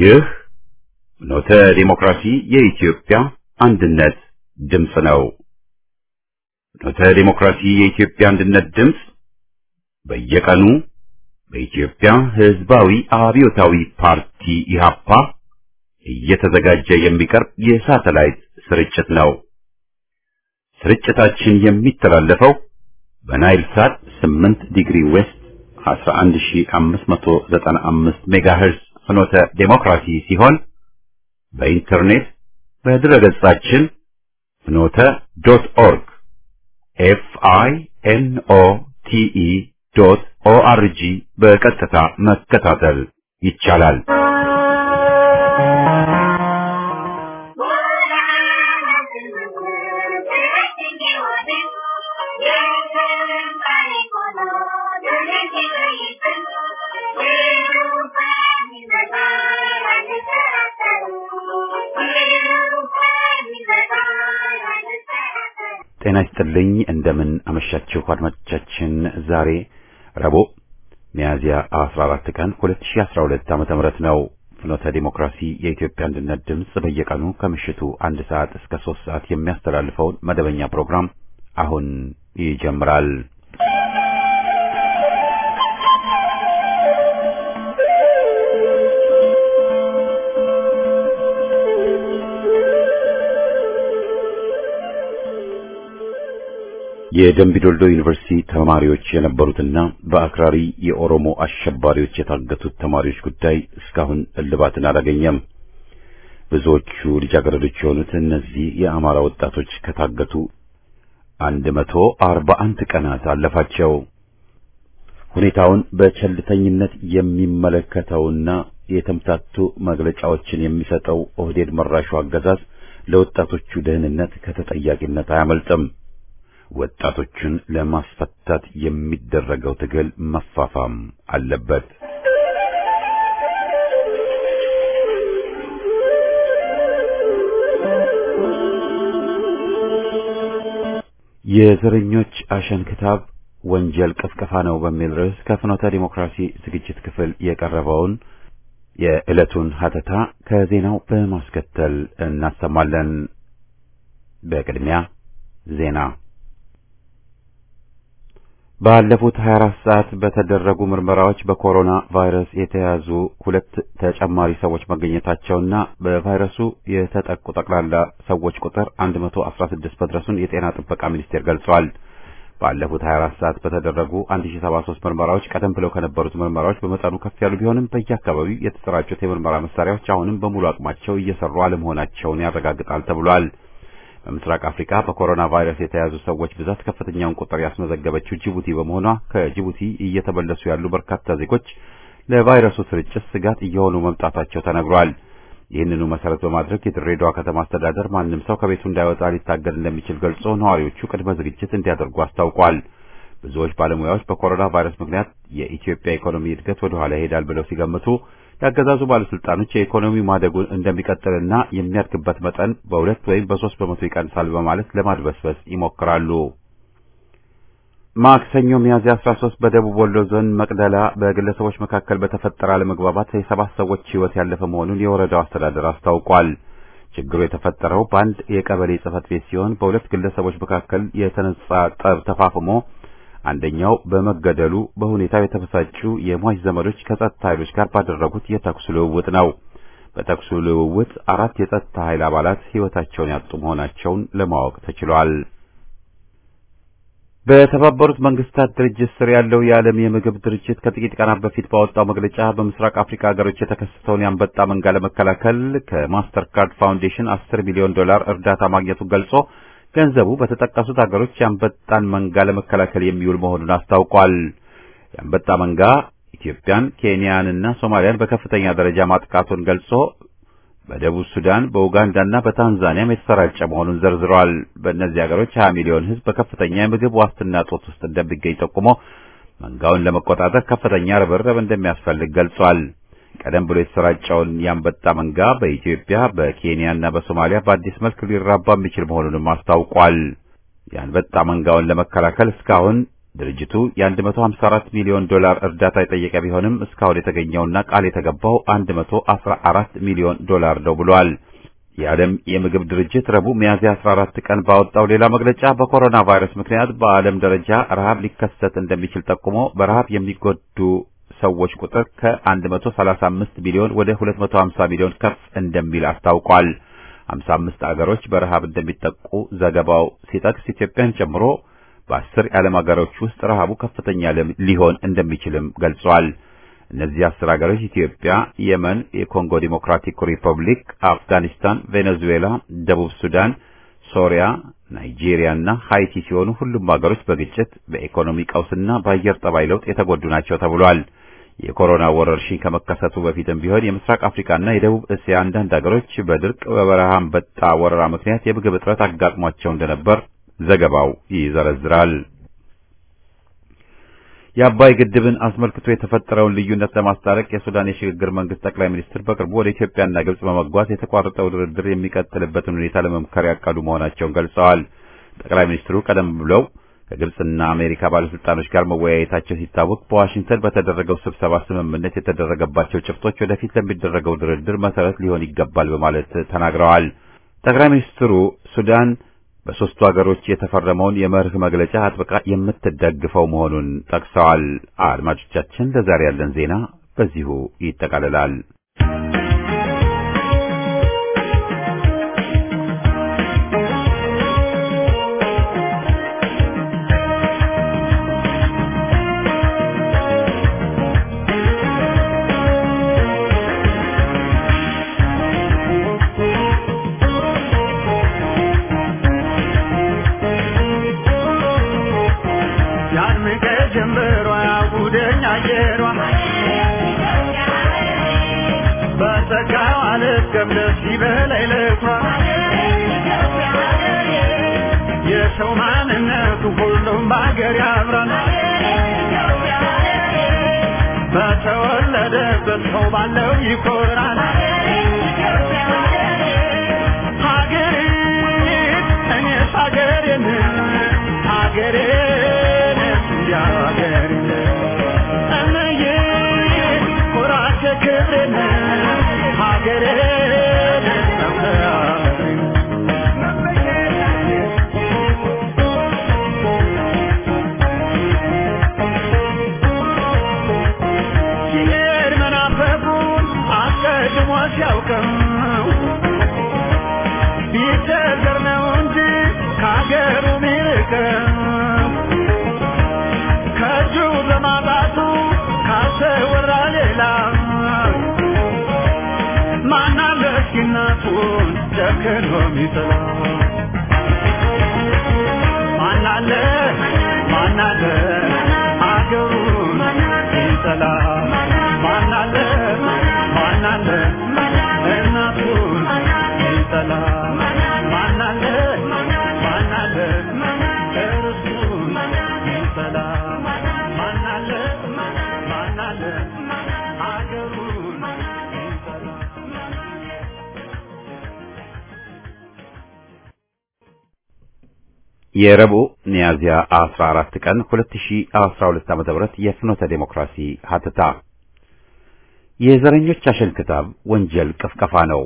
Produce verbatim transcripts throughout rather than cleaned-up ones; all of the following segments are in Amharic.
ይህ ፍኖተ ዲሞክራሲ የኢትዮጵያ አንድነት ድምፅ ነው። ፍኖተ ዲሞክራሲ የኢትዮጵያ አንድነት ድምፅ በየቀኑ በኢትዮጵያ ሕዝባዊ አብዮታዊ ፓርቲ ኢህአፓ እየተዘጋጀ የሚቀርብ የሳተላይት ስርጭት ነው። ስርጭታችን የሚተላለፈው በናይል ሳት ስምንት ዲግሪ ዌስት አስራ አንድ ሺህ አምስት መቶ ዘጠና አምስት ሜጋሄርዝ ፍኖተ ዲሞክራሲ ሲሆን በኢንተርኔት በድረገጻችን ፍኖተ ዶት ኦርግ ኤፍ አይ ኤን ኦ ቲ ኢ ዶት ኦ አር ጂ በቀጥታ መከታተል ይቻላል። ጤና ይስጥልኝ። እንደምን አመሻችሁ አድማጮቻችን። ዛሬ ረቡዕ ሚያዝያ አስራ አራት ቀን ሁለት ሺህ አስራ ሁለት ዓመተ ምህረት ነው። ፍኖተ ዲሞክራሲ የኢትዮጵያ አንድነት ድምፅ በየቀኑ ከምሽቱ አንድ ሰዓት እስከ ሶስት ሰዓት የሚያስተላልፈውን መደበኛ ፕሮግራም አሁን ይጀምራል። የደምቢዶልዶ ዩኒቨርሲቲ ተማሪዎች የነበሩትና በአክራሪ የኦሮሞ አሸባሪዎች የታገቱት ተማሪዎች ጉዳይ እስካሁን እልባትን አላገኘም። ብዙዎቹ ልጃገረዶች የሆኑት እነዚህ የአማራ ወጣቶች ከታገቱ አንድ መቶ አርባ አንድ ቀናት አለፋቸው። ሁኔታውን በቸልተኝነት የሚመለከተውና የተምታቱ መግለጫዎችን የሚሰጠው ኦህዴድ መራሹ አገዛዝ ለወጣቶቹ ደህንነት ከተጠያቂነት አያመልጥም። ወጣቶችን ለማስፈታት የሚደረገው ትግል መፋፋም አለበት። የዘረኞች አሸን ክታብ ወንጀል ቅስቀሳ ነው በሚል ርዕስ ከፍኖተ ዲሞክራሲ ዝግጅት ክፍል የቀረበውን የዕለቱን ሀተታ ከዜናው በማስከተል እናሰማለን። በቅድሚያ ዜና። ባለፉት ሀያ አራት ሰዓት በተደረጉ ምርመራዎች በኮሮና ቫይረስ የተያዙ ሁለት ተጨማሪ ሰዎች መገኘታቸውና በቫይረሱ የተጠቁ ጠቅላላ ሰዎች ቁጥር አንድ መቶ አስራ ስድስት መድረሱን የጤና ጥበቃ ሚኒስቴር ገልጿል። ባለፉት ሀያ አራት ሰዓት በተደረጉ አንድ ሺህ ሰባ ሶስት ምርመራዎች ቀደም ብለው ከነበሩት ምርመራዎች በመጠኑ ከፍ ያሉ ቢሆንም በየአካባቢው የተሰራጩት የምርመራ መሳሪያዎች አሁንም በሙሉ አቅማቸው እየሰሩ አለመሆናቸውን ያረጋግጣል ተብሏል። በምስራቅ አፍሪካ በኮሮና ቫይረስ የተያዙ ሰዎች ብዛት ከፍተኛውን ቁጥር ያስመዘገበችው ጅቡቲ በመሆኗ ከጅቡቲ እየተመለሱ ያሉ በርካታ ዜጎች ለቫይረሱ ስርጭት ስጋት እየሆኑ መምጣታቸው ተነግሯል። ይህንኑ መሰረት በማድረግ የድሬዳዋ ከተማ አስተዳደር ማንም ሰው ከቤቱ እንዳይወጣ ሊታገድ እንደሚችል ገልጾ ነዋሪዎቹ ቅድመ ዝግጅት እንዲያደርጉ አስታውቋል። ብዙዎች ባለሙያዎች በኮሮና ቫይረስ ምክንያት የኢትዮጵያ ኢኮኖሚ እድገት ወደ ኋላ ይሄዳል ብለው ሲገምቱ ያገዛዙ ባለስልጣኖች የኢኮኖሚ ማደጉን እንደሚቀጥልና የሚያድግበት መጠን በሁለት ወይም በሶስት በመቶ ይቀንሳል በማለት ለማድበስበስ ይሞክራሉ። ማክሰኞ ሚያዝያ አስራ ሶስት በደቡብ ወሎ ዞን መቅደላ በግለሰቦች መካከል በተፈጠረ አለመግባባት የሰባት ሰዎች ሕይወት ያለፈ መሆኑን የወረዳው አስተዳደር አስታውቋል። ችግሩ የተፈጠረው በአንድ የቀበሌ ጽሕፈት ቤት ሲሆን በሁለት ግለሰቦች መካከል የተነሳ ጠብ ተፋፍሞ አንደኛው በመገደሉ በሁኔታው የተበሳጩ የሟች ዘመዶች ከጸጥታ ኃይሎች ጋር ባደረጉት የተኩስ ልውውጥ ነው። በተኩስ ልውውጥ አራት የጸጥታ ኃይል አባላት ሕይወታቸውን ያጡ መሆናቸውን ለማወቅ ተችሏል። በተባበሩት መንግስታት ድርጅት ስር ያለው የዓለም የምግብ ድርጅት ከጥቂት ቀናት በፊት ባወጣው መግለጫ በምስራቅ አፍሪካ ሀገሮች የተከሰተውን የአንበጣ መንጋ ለመከላከል ከማስተር ካርድ ፋውንዴሽን አስር ሚሊዮን ዶላር እርዳታ ማግኘቱን ገልጾ ገንዘቡ በተጠቀሱት ሀገሮች የአንበጣን መንጋ ለመከላከል የሚውል መሆኑን አስታውቋል። የአንበጣ መንጋ ኢትዮጵያን፣ ኬንያንና ሶማሊያን በከፍተኛ ደረጃ ማጥቃቱን ገልጾ በደቡብ ሱዳን፣ በኡጋንዳና በታንዛኒያም የተሰራጨ መሆኑን ዘርዝሯል። በእነዚህ ሀገሮች ሀያ ሚሊዮን ሕዝብ በከፍተኛ የምግብ ዋስትና እጦት ውስጥ እንደሚገኝ ጠቁሞ መንጋውን ለመቆጣጠር ከፍተኛ ርብርብ እንደሚያስፈልግ ገልጿል። ቀደም ብሎ የተሰራጨውን የአንበጣ መንጋ በኢትዮጵያ በኬንያና በሶማሊያ በአዲስ መልክ ሊራባ የሚችል መሆኑንም አስታውቋል። የአንበጣ መንጋውን ለመከላከል እስካሁን ድርጅቱ የ154 ሚሊዮን ዶላር እርዳታ የጠየቀ ቢሆንም እስካሁን የተገኘውና ቃል የተገባው መቶ አስራ አራት ሚሊዮን ዶላር ነው ብሏል። የዓለም የምግብ ድርጅት ረቡዕ ሚያዝያ አስራ አራት ቀን ባወጣው ሌላ መግለጫ በኮሮና ቫይረስ ምክንያት በዓለም ደረጃ ረሃብ ሊከሰት እንደሚችል ጠቁሞ በረሃብ የሚጎዱ ሰዎች ቁጥር ከ135 ሚሊዮን ወደ ሁለት መቶ ሃምሳ ሚሊዮን ከፍ እንደሚል አስታውቋል። ሃምሳ አምስት አገሮች በረሃብ እንደሚጠቁ ዘገባው ሲጠቅስ ኢትዮጵያን ጨምሮ በአስር የዓለም አገሮች ውስጥ ረሃቡ ከፍተኛ ሊሆን እንደሚችልም ገልጿል። እነዚህ አስር አገሮች ኢትዮጵያ፣ የመን፣ የኮንጎ ዲሞክራቲክ ሪፐብሊክ፣ አፍጋኒስታን፣ ቬኔዙዌላ፣ ደቡብ ሱዳን፣ ሶሪያ፣ ናይጄሪያ እና ሃይቲ ሲሆኑ ሁሉም አገሮች በግጭት በኢኮኖሚ ቀውስና በአየር ጠባይ ለውጥ የተጎዱ ናቸው ተብሏል። የኮሮና ወረርሽኝ ከመከሰቱ በፊትም ቢሆን የምስራቅ አፍሪካና የደቡብ እስያ አንዳንድ አገሮች በድርቅ በበረሃ አንበጣ ወረራ ምክንያት የምግብ እጥረት አጋጥሟቸው እንደነበር ዘገባው ይዘረዝራል። የአባይ ግድብን አስመልክቶ የተፈጠረውን ልዩነት ለማስታረቅ የሱዳን የሽግግር መንግስት ጠቅላይ ሚኒስትር በቅርቡ ወደ ኢትዮጵያና ግብጽ በመጓዝ የተቋረጠው ድርድር የሚቀጥልበትን ሁኔታ ለመምከር ያቀዱ መሆናቸውን ገልጸዋል። ጠቅላይ ሚኒስትሩ ቀደም ብለው ከግብጽና አሜሪካ ባለስልጣኖች ጋር መወያየታቸው ሲታወቅ በዋሽንግተን በተደረገው ስብሰባ ስምምነት የተደረገባቸው ጭብጦች ወደፊት ለሚደረገው ድርድር መሰረት ሊሆን ይገባል በማለት ተናግረዋል። ጠቅላይ ሚኒስትሩ ሱዳን በሶስቱ ሀገሮች የተፈረመውን የመርህ መግለጫ አጥብቃ የምትደግፈው መሆኑን ጠቅሰዋል። አድማጮቻችን፣ ለዛሬ ያለን ዜና በዚሁ ይጠቃልላል። የሰው ማንነቱ ሁሉም ባገር ያምራል በተወለደበት ሰው ባለው ይኮራል ሀገሬ እኔስ ሀገሬን ሀገሬን ያገሬን እኔዬ ኩራቴ ክብሬን ሀገሬን ቢቸገር ነው እንጂ ከሀገሩ ሚርቀው ከእጁ በማጣቱ ካሰወራ ሌላ ማን አለ እስኪ እናቱን ጨክኖ ሚጥላ ማን አለ ማን አለ አገሩን ሚጥላ ማን አለ ማን አለ እናቱን ሚጥላ ማን አለ ማን አለ እርሱን ሚጥላ ማን አለ ማን አለ አገሩን ሚጥላ የረቡዕ ሚያዝያ አስራ አራት ቀን ሁለት ሺህ አስራ ሁለት ዓመተ ምህረት የፍኖተ ዴሞክራሲ ሀተታ የዘረኞች አሸንክታብ ወንጀል ቅፍቀፋ ነው።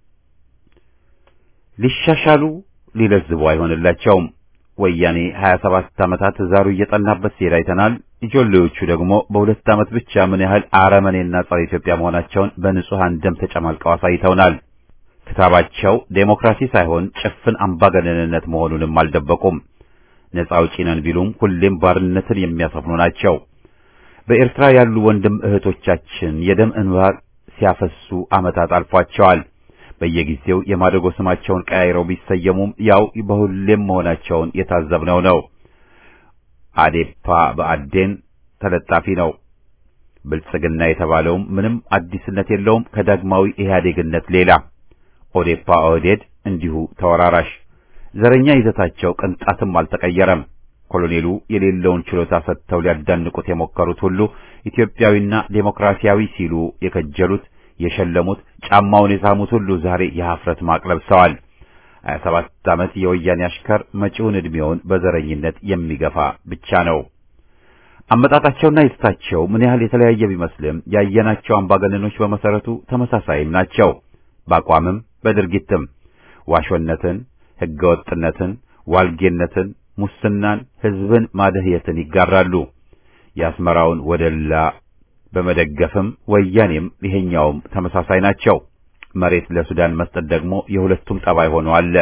ሊሻሻሉ ሊለዝቡ አይሆንላቸውም። ወያኔ ሀያ ሰባት ዓመታት ዛሩ እየጠናበት ሲሄድ አይተናል። ኢጆሌዎቹ ደግሞ በሁለት ዓመት ብቻ ምን ያህል አረመኔና ጸረ ኢትዮጵያ መሆናቸውን በንጹሃን ደም ተጨማልቀው አሳይተውናል። ክታባቸው ዴሞክራሲ ሳይሆን ጭፍን አምባገነንነት መሆኑንም አልደበቁም። ነፃ አውጪ ነን ቢሉም ሁሌም ባርነትን የሚያሰፍኑ ናቸው። በኤርትራ ያሉ ወንድም እህቶቻችን የደም እንባ ሲያፈሱ ዓመታት አልፏቸዋል። በየጊዜው የማደጎ ስማቸውን ቀያይረው ቢሰየሙም ያው በሁሌም መሆናቸውን የታዘብነው ነው። አዴፓ በአዴን ተለጣፊ ነው። ብልጽግና የተባለውም ምንም አዲስነት የለውም ከዳግማዊ ኢህአዴግነት ሌላ። ኦዴፓ ኦህዴድ እንዲሁ ተወራራሽ። ዘረኛ ይዘታቸው ቅንጣትም አልተቀየረም። ኮሎኔሉ የሌለውን ችሎታ ሰጥተው ሊያዳንቁት የሞከሩት ሁሉ ኢትዮጵያዊና ዴሞክራሲያዊ ሲሉ የከጀሉት የሸለሙት ጫማውን የሳሙት ሁሉ ዛሬ የሀፍረት ማቅ ለብሰዋል። ሀያ ሰባት ዓመት የወያኔ አሽከር መጪውን ዕድሜውን በዘረኝነት የሚገፋ ብቻ ነው። አመጣጣቸውና ይዘታቸው ምን ያህል የተለያየ ቢመስልም ያየናቸው አምባገነኖች በመሰረቱ ተመሳሳይም ናቸው። በአቋምም በድርጊትም ዋሾነትን፣ ህገወጥነትን፣ ዋልጌነትን፣ ሙስናን፣ ህዝብን ማደህየትን ይጋራሉ። የአስመራውን ወደላ በመደገፍም ወያኔም ይሄኛውም ተመሳሳይ ናቸው። መሬት ለሱዳን መስጠት ደግሞ የሁለቱም ጠባይ ሆኖ አለ።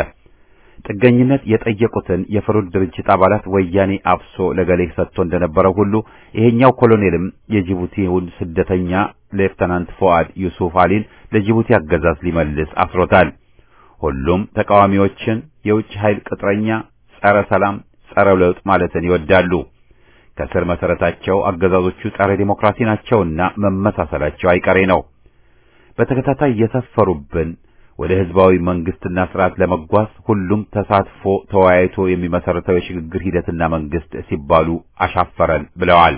ጥገኝነት የጠየቁትን የፍሩድ ድርጅት አባላት ወያኔ አፍሶ ለገሌ ሰጥቶ እንደነበረው ሁሉ ይሄኛው ኮሎኔልም የጅቡቲውን ስደተኛ ሌፍተናንት ፎአድ ዩሱፍ አሊን ለጅቡቲ አገዛዝ ሊመልስ አስሮታል። ሁሉም ተቃዋሚዎችን የውጭ ኃይል ቅጥረኛ፣ ጸረ ሰላም፣ ጸረ ለውጥ ማለትን ይወዳሉ። ከስር መሰረታቸው አገዛዞቹ ጸረ ዲሞክራሲ ናቸውና መመሳሰላቸው አይቀሬ ነው። በተከታታይ የሰፈሩብን ወደ ህዝባዊ መንግስትና ስርዓት ለመጓዝ ሁሉም ተሳትፎ ተወያይቶ የሚመሰረተው የሽግግር ሂደትና መንግስት ሲባሉ አሻፈረን ብለዋል።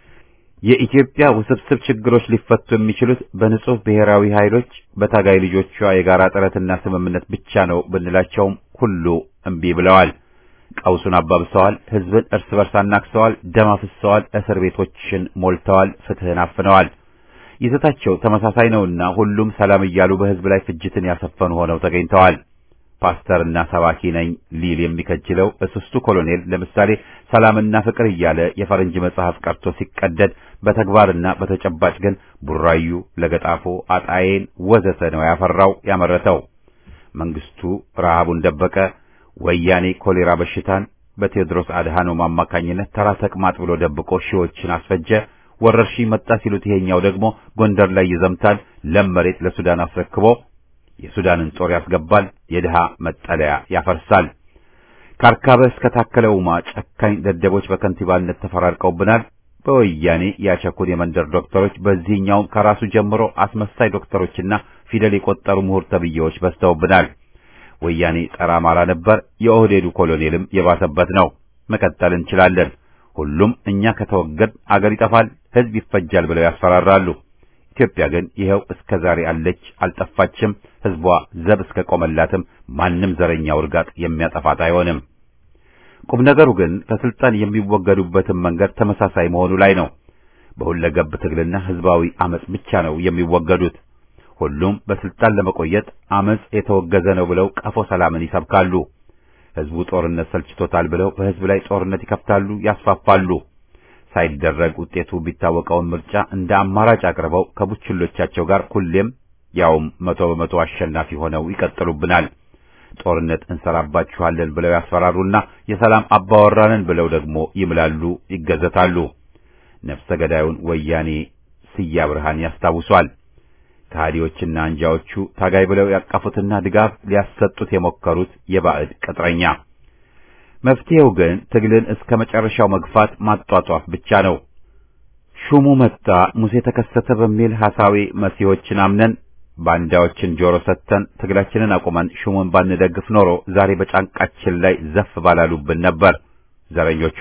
የኢትዮጵያ ውስብስብ ችግሮች ሊፈቱ የሚችሉት በንጹህ ብሔራዊ ኃይሎች በታጋይ ልጆቿ የጋራ ጥረትና ስምምነት ብቻ ነው ብንላቸውም ሁሉ እምቢ ብለዋል። ቀውሱን አባብሰዋል። ህዝብን እርስ በርስ አናክሰዋል። ደም አፍሰዋል። እስር ቤቶችን ሞልተዋል። ፍትህን አፍነዋል። ይዘታቸው ተመሳሳይ ነውና ሁሉም ሰላም እያሉ በህዝብ ላይ ፍጅትን ያሰፈኑ ሆነው ተገኝተዋል። ፓስተርና ሰባኪ ነኝ ሊል የሚከጅለው እስስቱ ኮሎኔል ለምሳሌ ሰላምና ፍቅር እያለ የፈረንጅ መጽሐፍ ቀርቶ ሲቀደድ በተግባርና በተጨባጭ ግን ቡራዩ፣ ለገጣፎ፣ አጣዬን ወዘተ ነው ያፈራው ያመረተው። መንግስቱ ረሃቡን ደበቀ። ወያኔ ኮሌራ በሽታን በቴዎድሮስ አድሃኖም አማካኝነት ተራ ተቅማጥ ብሎ ደብቆ ሺዎችን አስፈጀ። ወረርሽኝ መጣ ሲሉት ይሄኛው ደግሞ ጎንደር ላይ ይዘምታል። ለም መሬት ለሱዳን አስረክቦ የሱዳንን ጦር ያስገባል። የድሃ መጠለያ ያፈርሳል። ካርካበ እስከ ታከለ ኡማ ጨካኝ ደደቦች በከንቲባነት ተፈራርቀውብናል። በወያኔ ያቸኩል የመንደር ዶክተሮች በዚህኛው ከራሱ ጀምሮ አስመሳይ ዶክተሮችና ፊደል የቆጠሩ ምሁር ተብዬዎች በስተውብናል። ወያኔ ጸረ አማራ ነበር። የኦህዴዱ ኮሎኔልም የባሰበት ነው። መቀጠል እንችላለን። ሁሉም እኛ ከተወገድ አገር ይጠፋል፣ ህዝብ ይፈጃል ብለው ያስፈራራሉ። ኢትዮጵያ ግን ይሄው እስከ ዛሬ አለች፣ አልጠፋችም። ህዝቧ ዘብ እስከ ቆመላትም ማንም ዘረኛ ውርጋጥ የሚያጠፋት አይሆንም። ቁም ነገሩ ግን ከስልጣን የሚወገዱበትን መንገድ ተመሳሳይ መሆኑ ላይ ነው። በሁለገብ ትግልና ህዝባዊ አመጽ ብቻ ነው የሚወገዱት። ሁሉም በስልጣን ለመቆየት አመጽ የተወገዘ ነው ብለው ቀፎ ሰላምን ይሰብካሉ። ህዝቡ ጦርነት ሰልችቶታል ብለው በህዝብ ላይ ጦርነት ይከፍታሉ፣ ያስፋፋሉ። ሳይደረግ ውጤቱ ቢታወቀውን ምርጫ እንደ አማራጭ አቅርበው ከቡችሎቻቸው ጋር ሁሌም ያውም መቶ በመቶ አሸናፊ ሆነው ይቀጥሉብናል። ጦርነት እንሰራባችኋለን ብለው ያስፈራሩና የሰላም አባወራንን ብለው ደግሞ ይምላሉ፣ ይገዘታሉ። ነፍሰ ገዳዩን ወያኔ ስያ ብርሃን ያስታውሷል። ከሃዲዎችና አንጃዎቹ ታጋይ ብለው ያቀፉትና ድጋፍ ሊያሰጡት የሞከሩት የባዕድ ቅጥረኛ። መፍትሄው ግን ትግልን እስከ መጨረሻው መግፋት ማጧጧፍ ብቻ ነው። ሹሙ መጣ ሙሴ ተከሰተ በሚል ሐሳዊ መሲዎችን አምነን ባንዳዎችን ጆሮ ሰጥተን ትግላችንን አቁመን ሹሙን ባንደግፍ ኖሮ ዛሬ በጫንቃችን ላይ ዘፍ ባላሉብን ነበር ዘረኞቹ።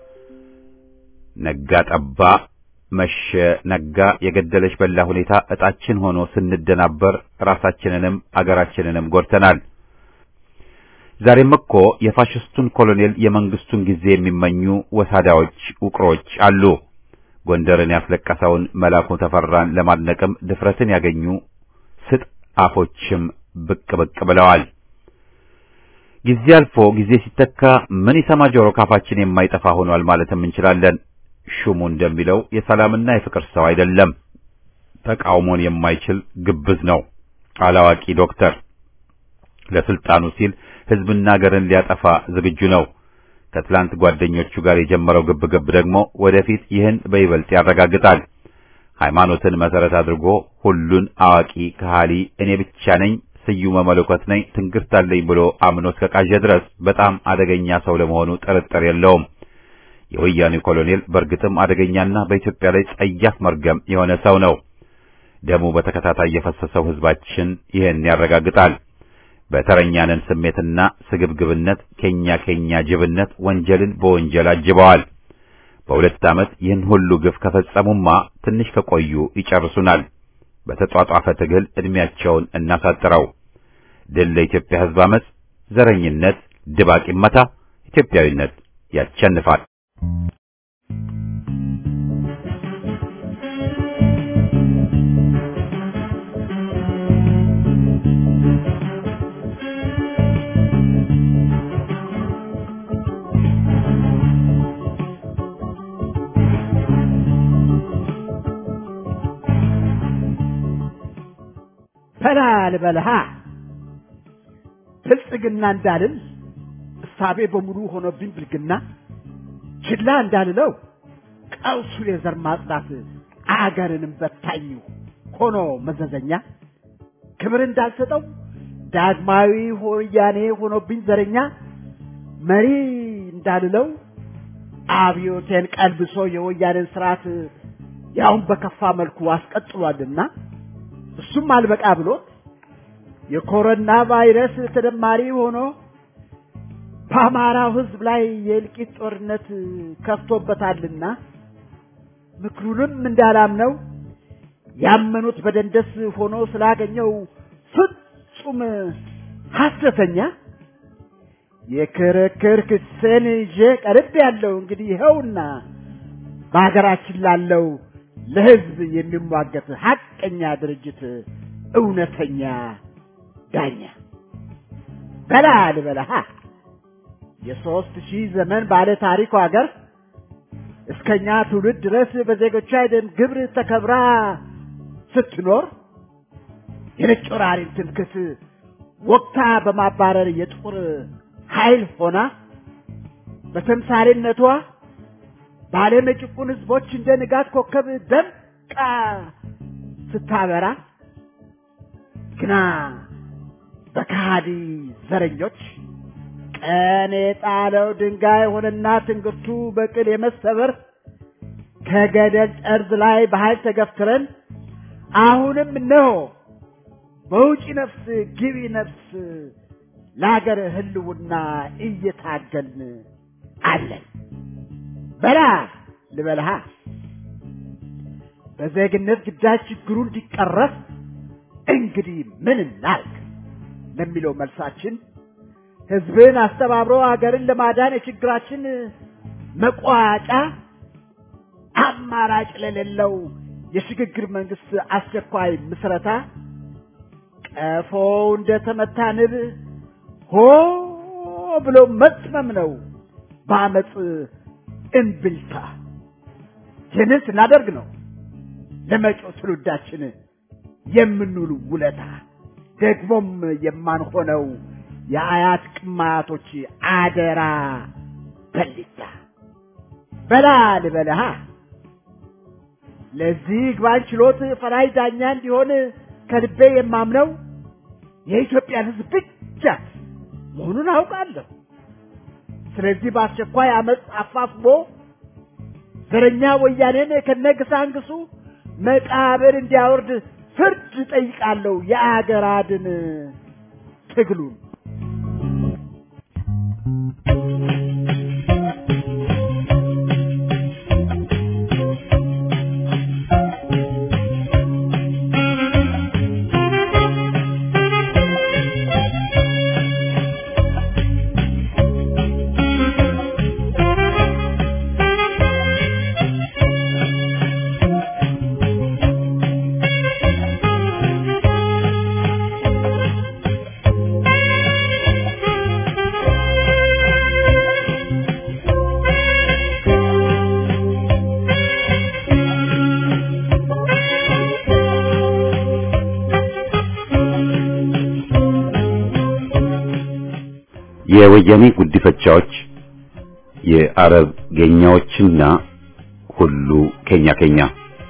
ነጋ ጠባ መሸ ነጋ የገደለሽ በላ ሁኔታ እጣችን ሆኖ ስንደናበር ራሳችንንም አገራችንንም ጎድተናል። ዛሬም እኮ የፋሽስቱን ኮሎኔል የመንግስቱን ጊዜ የሚመኙ ወሳዳዎች ውቅሮች አሉ። ጎንደርን ያስለቀሰውን መላኩ ተፈራን ለማድነቅም ድፍረትን ያገኙ ስጥ አፎችም ብቅ ብቅ ብለዋል። ጊዜ አልፎ ጊዜ ሲተካ ምን ይሰማ ጆሮ ካፋችን የማይጠፋ ሆኗል ማለትም እንችላለን። ሹሙ እንደሚለው የሰላምና የፍቅር ሰው አይደለም። ተቃውሞን የማይችል ግብዝ ነው። አላዋቂ ዶክተር ለስልጣኑ ሲል ህዝብና ሀገርን ሊያጠፋ ዝግጁ ነው። ከትላንት ጓደኞቹ ጋር የጀመረው ግብግብ ደግሞ ወደፊት ይህን በይበልጥ ያረጋግጣል። ሃይማኖትን መሰረት አድርጎ ሁሉን አዋቂ ከሃሊ እኔ ብቻ ነኝ ስዩመ መለኮት ነኝ ትንግርታለኝ ብሎ አምኖ እስከቃዠ ድረስ በጣም አደገኛ ሰው ለመሆኑ ጥርጥር የለውም። የወያኔ ኮሎኔል በእርግጥም አደገኛና በኢትዮጵያ ላይ ጸያፍ መርገም የሆነ ሰው ነው። ደሙ በተከታታይ የፈሰሰው ህዝባችን ይህን ያረጋግጣል። በተረኛነን ስሜትና ስግብግብነት ከኛ ከኛ ጅብነት ወንጀልን በወንጀል አጅበዋል። በሁለት ዓመት ይህን ሁሉ ግፍ ከፈጸሙማ ትንሽ ከቆዩ ይጨርሱናል። በተጧጧፈ ትግል እድሜያቸውን እናሳጥረው። ድል ለኢትዮጵያ ህዝብ አመጽ፣ ዘረኝነት ድባቅ ይመታ፣ ኢትዮጵያዊነት ያቸንፋል። ፈላል በልሃ ብልጽግና እንዳልን እሳቤ በሙሉ ሆኖብኝ ብልግና ችላ እንዳልለው ቀውሱ የዘር ማጽዳት አገርንም በታኝ ሆኖ መዘዘኛ ክብር እንዳልሰጠው ዳግማዊ ሆያኔ ሆኖብኝ ዘረኛ መሪ እንዳልለው አብዮቴን ቀልብሶ የወያኔን ስርዓት ያውን በከፋ መልኩ አስቀጥሏልና እሱም አልበቃ ብሎ የኮሮና ቫይረስ ተደማሪ ሆኖ በአማራው ህዝብ ላይ የእልቂት ጦርነት ከፍቶበታልና ምክሩንም እንዳላምነው ያመኑት በደንደስ ሆኖ ስላገኘው ፍጹም ሐሰተኛ የክርክር ክስን ይዤ ቀርብ ያለው እንግዲህ ይኸውና በሀገራችን ላለው ለህዝብ የሚሟገት ሐቀኛ ድርጅት እውነተኛ ዳኛ በላል በለሃ የሶስት ሺህ ዘመን ባለ ታሪክ ሀገር እስከኛ ትውልድ ድረስ በዜጎቿ ደም ግብር ተከብራ ስትኖር የነጭ ወራሪን ትምክህት ወቅታ በማባረር የጦር ኃይል ሆና በተምሳሌነቷ በዓለም የጭቁን ህዝቦች እንደ ንጋት ኮከብ ደምቃ ስታበራ ግና በካዲ ዘረኞች ቀን የጣለው ድንጋይ ሆነና ትንግርቱ በቅል የመሰበር ከገደል ጠርዝ ላይ በኃይል ተገፍትረን አሁንም ነው በውጪ ነፍስ ግቢ ነፍስ ለሀገር ህልውና እየታገልን አለን በላ ልበልሃ በዜግነት ግዳጅ ችግሩ እንዲቀረፍ እንግዲህ ምን እናድርግ ለሚለው መልሳችን ህዝብን አስተባብሮ ሀገርን ለማዳን የችግራችን መቋጫ አማራጭ ለሌለው የሽግግር መንግስት አስቸኳይ ምስረታ ቀፎ እንደተመታ ንብ ሆ ብሎ መጥመም ነው በአመፅ እንብልታ ይህንን ስናደርግ ነው ለመጪው ትውልዳችን የምንውል ውለታ ደግሞም የማንሆነው የአያት ቅማቶች አደራ በሊታ በላል በለሃ ለዚህ ግባን ችሎት ፈራጅ ዳኛ እንዲሆን ከልቤ የማምነው የኢትዮጵያ ህዝብ ብቻ መሆኑን አውቃለሁ ስለዚህ በአስቸኳይ አመፅ አፋፍሞ ዘረኛ ወያኔን ከነግሳንግሱ መቃብር እንዲያወርድ ፍርድ ጠይቃለሁ የአገር አድን ትግሉን የወያኔ ጉዲፈቻዎች የአረብ ገኛዎችና ሁሉ ከኛ ከኛ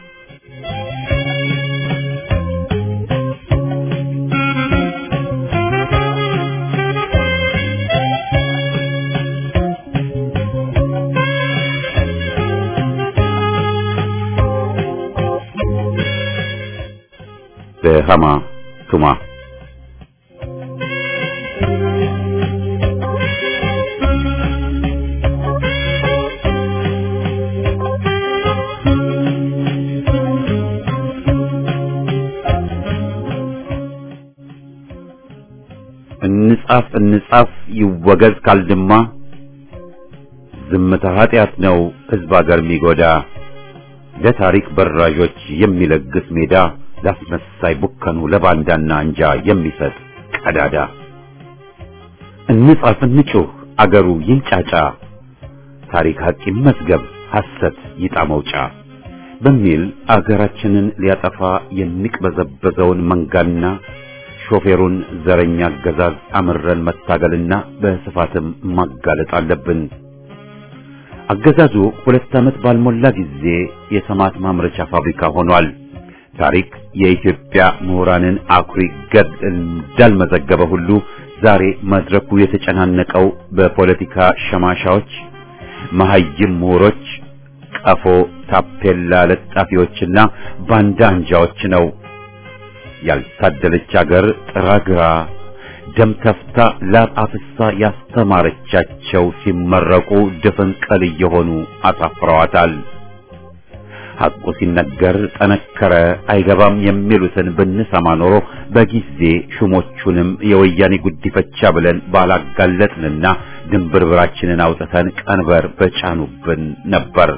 በሃማ ቱማ እንጻፍ እንጻፍ ይወገዝ ካልድማ ዝምታ ኃጢአት ነው ህዝብ አገር የሚጎዳ ለታሪክ በራዦች የሚለግስ ሜዳ ላስመሳይ ቡከኑ ለባንዳና አንጃ የሚሰጥ ቀዳዳ እንጻፍ እንጩህ አገሩ ይንጫጫ ታሪክ ሀቅ ይመዝገብ ሐሰት ይጣ መውጫ በሚል አገራችንን ሊያጠፋ የሚቅበዘበዘውን መንጋና ሾፌሩን ዘረኛ አገዛዝ አምረን መታገልና በስፋትም ማጋለጥ አለብን። አገዛዙ ሁለት ዓመት ባልሞላ ጊዜ የሰማት ማምረቻ ፋብሪካ ሆኗል። ታሪክ የኢትዮጵያ ምሁራንን አኩሪ ገድል እንዳልመዘገበ ሁሉ ዛሬ መድረኩ የተጨናነቀው በፖለቲካ ሸማሻዎች፣ መሐይም ምሁሮች፣ ቀፎ ታፔላ ለጣፊዎችና ባንዳ አንጃዎች ነው። ያልታደለች አገር ጥራግራ ደም ተፍታ ላብ አፍሳ ያስተማረቻቸው ሲመረቁ ድፍን ቀል እየሆኑ አሳፍረዋታል። ሐቁ ሲነገር ጠነከረ አይገባም የሚሉትን ብንሰማ ኖሮ በጊዜ ሹሞቹንም የወያኔ ጉዲፈቻ ብለን ባላጋለጥንና ድንብርብራችንን አውጥተን ቀንበር በጫኑብን ነበር።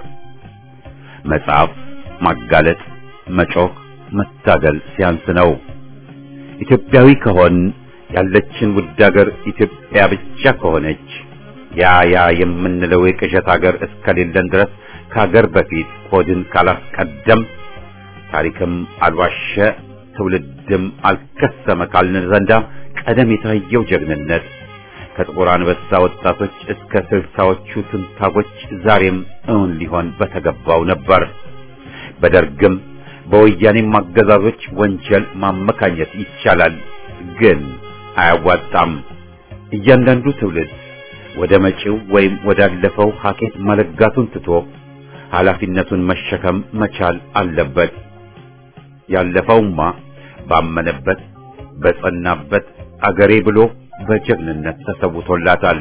መጻፍ፣ ማጋለጥ፣ መጮክ፣ መታገል ሲያንስ ነው። ኢትዮጵያዊ ከሆን ያለችን ውድ ሀገር ኢትዮጵያ ብቻ ከሆነች ያ ያ የምንለው የቅዠት ሀገር እስከሌለን ድረስ ከሀገር በፊት ሆድን ካላስቀደም ታሪክም አልዋሸ ትውልድም አልከሰመ ካልን ዘንዳ ቀደም የታየው ጀግንነት ከጥቁር አንበሳ ወጣቶች እስከ ስልሳዎቹ ትንታጎች ዛሬም እውን ሊሆን በተገባው ነበር። በደርግም በወያኔም አገዛዞች ወንጀል ማመካኘት ይቻላል፣ ግን አያዋጣም። እያንዳንዱ ትውልድ ወደ መጪው ወይም ወዳለፈው ሀኬት መለጋቱን ትቶ ኃላፊነቱን መሸከም መቻል አለበት። ያለፈውማ ባመነበት በጸናበት አገሬ ብሎ በጀግንነት ተሰውቶላታል።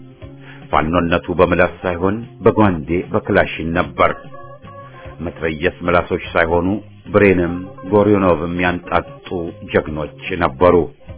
ፋኖነቱ በምላስ ሳይሆን በጓንዴ በክላሽን ነበር። መትረየስ ምላሶች ሳይሆኑ ብሬንም ጎሪዮኖቭም ያንጣጡ ጀግኖች ነበሩ።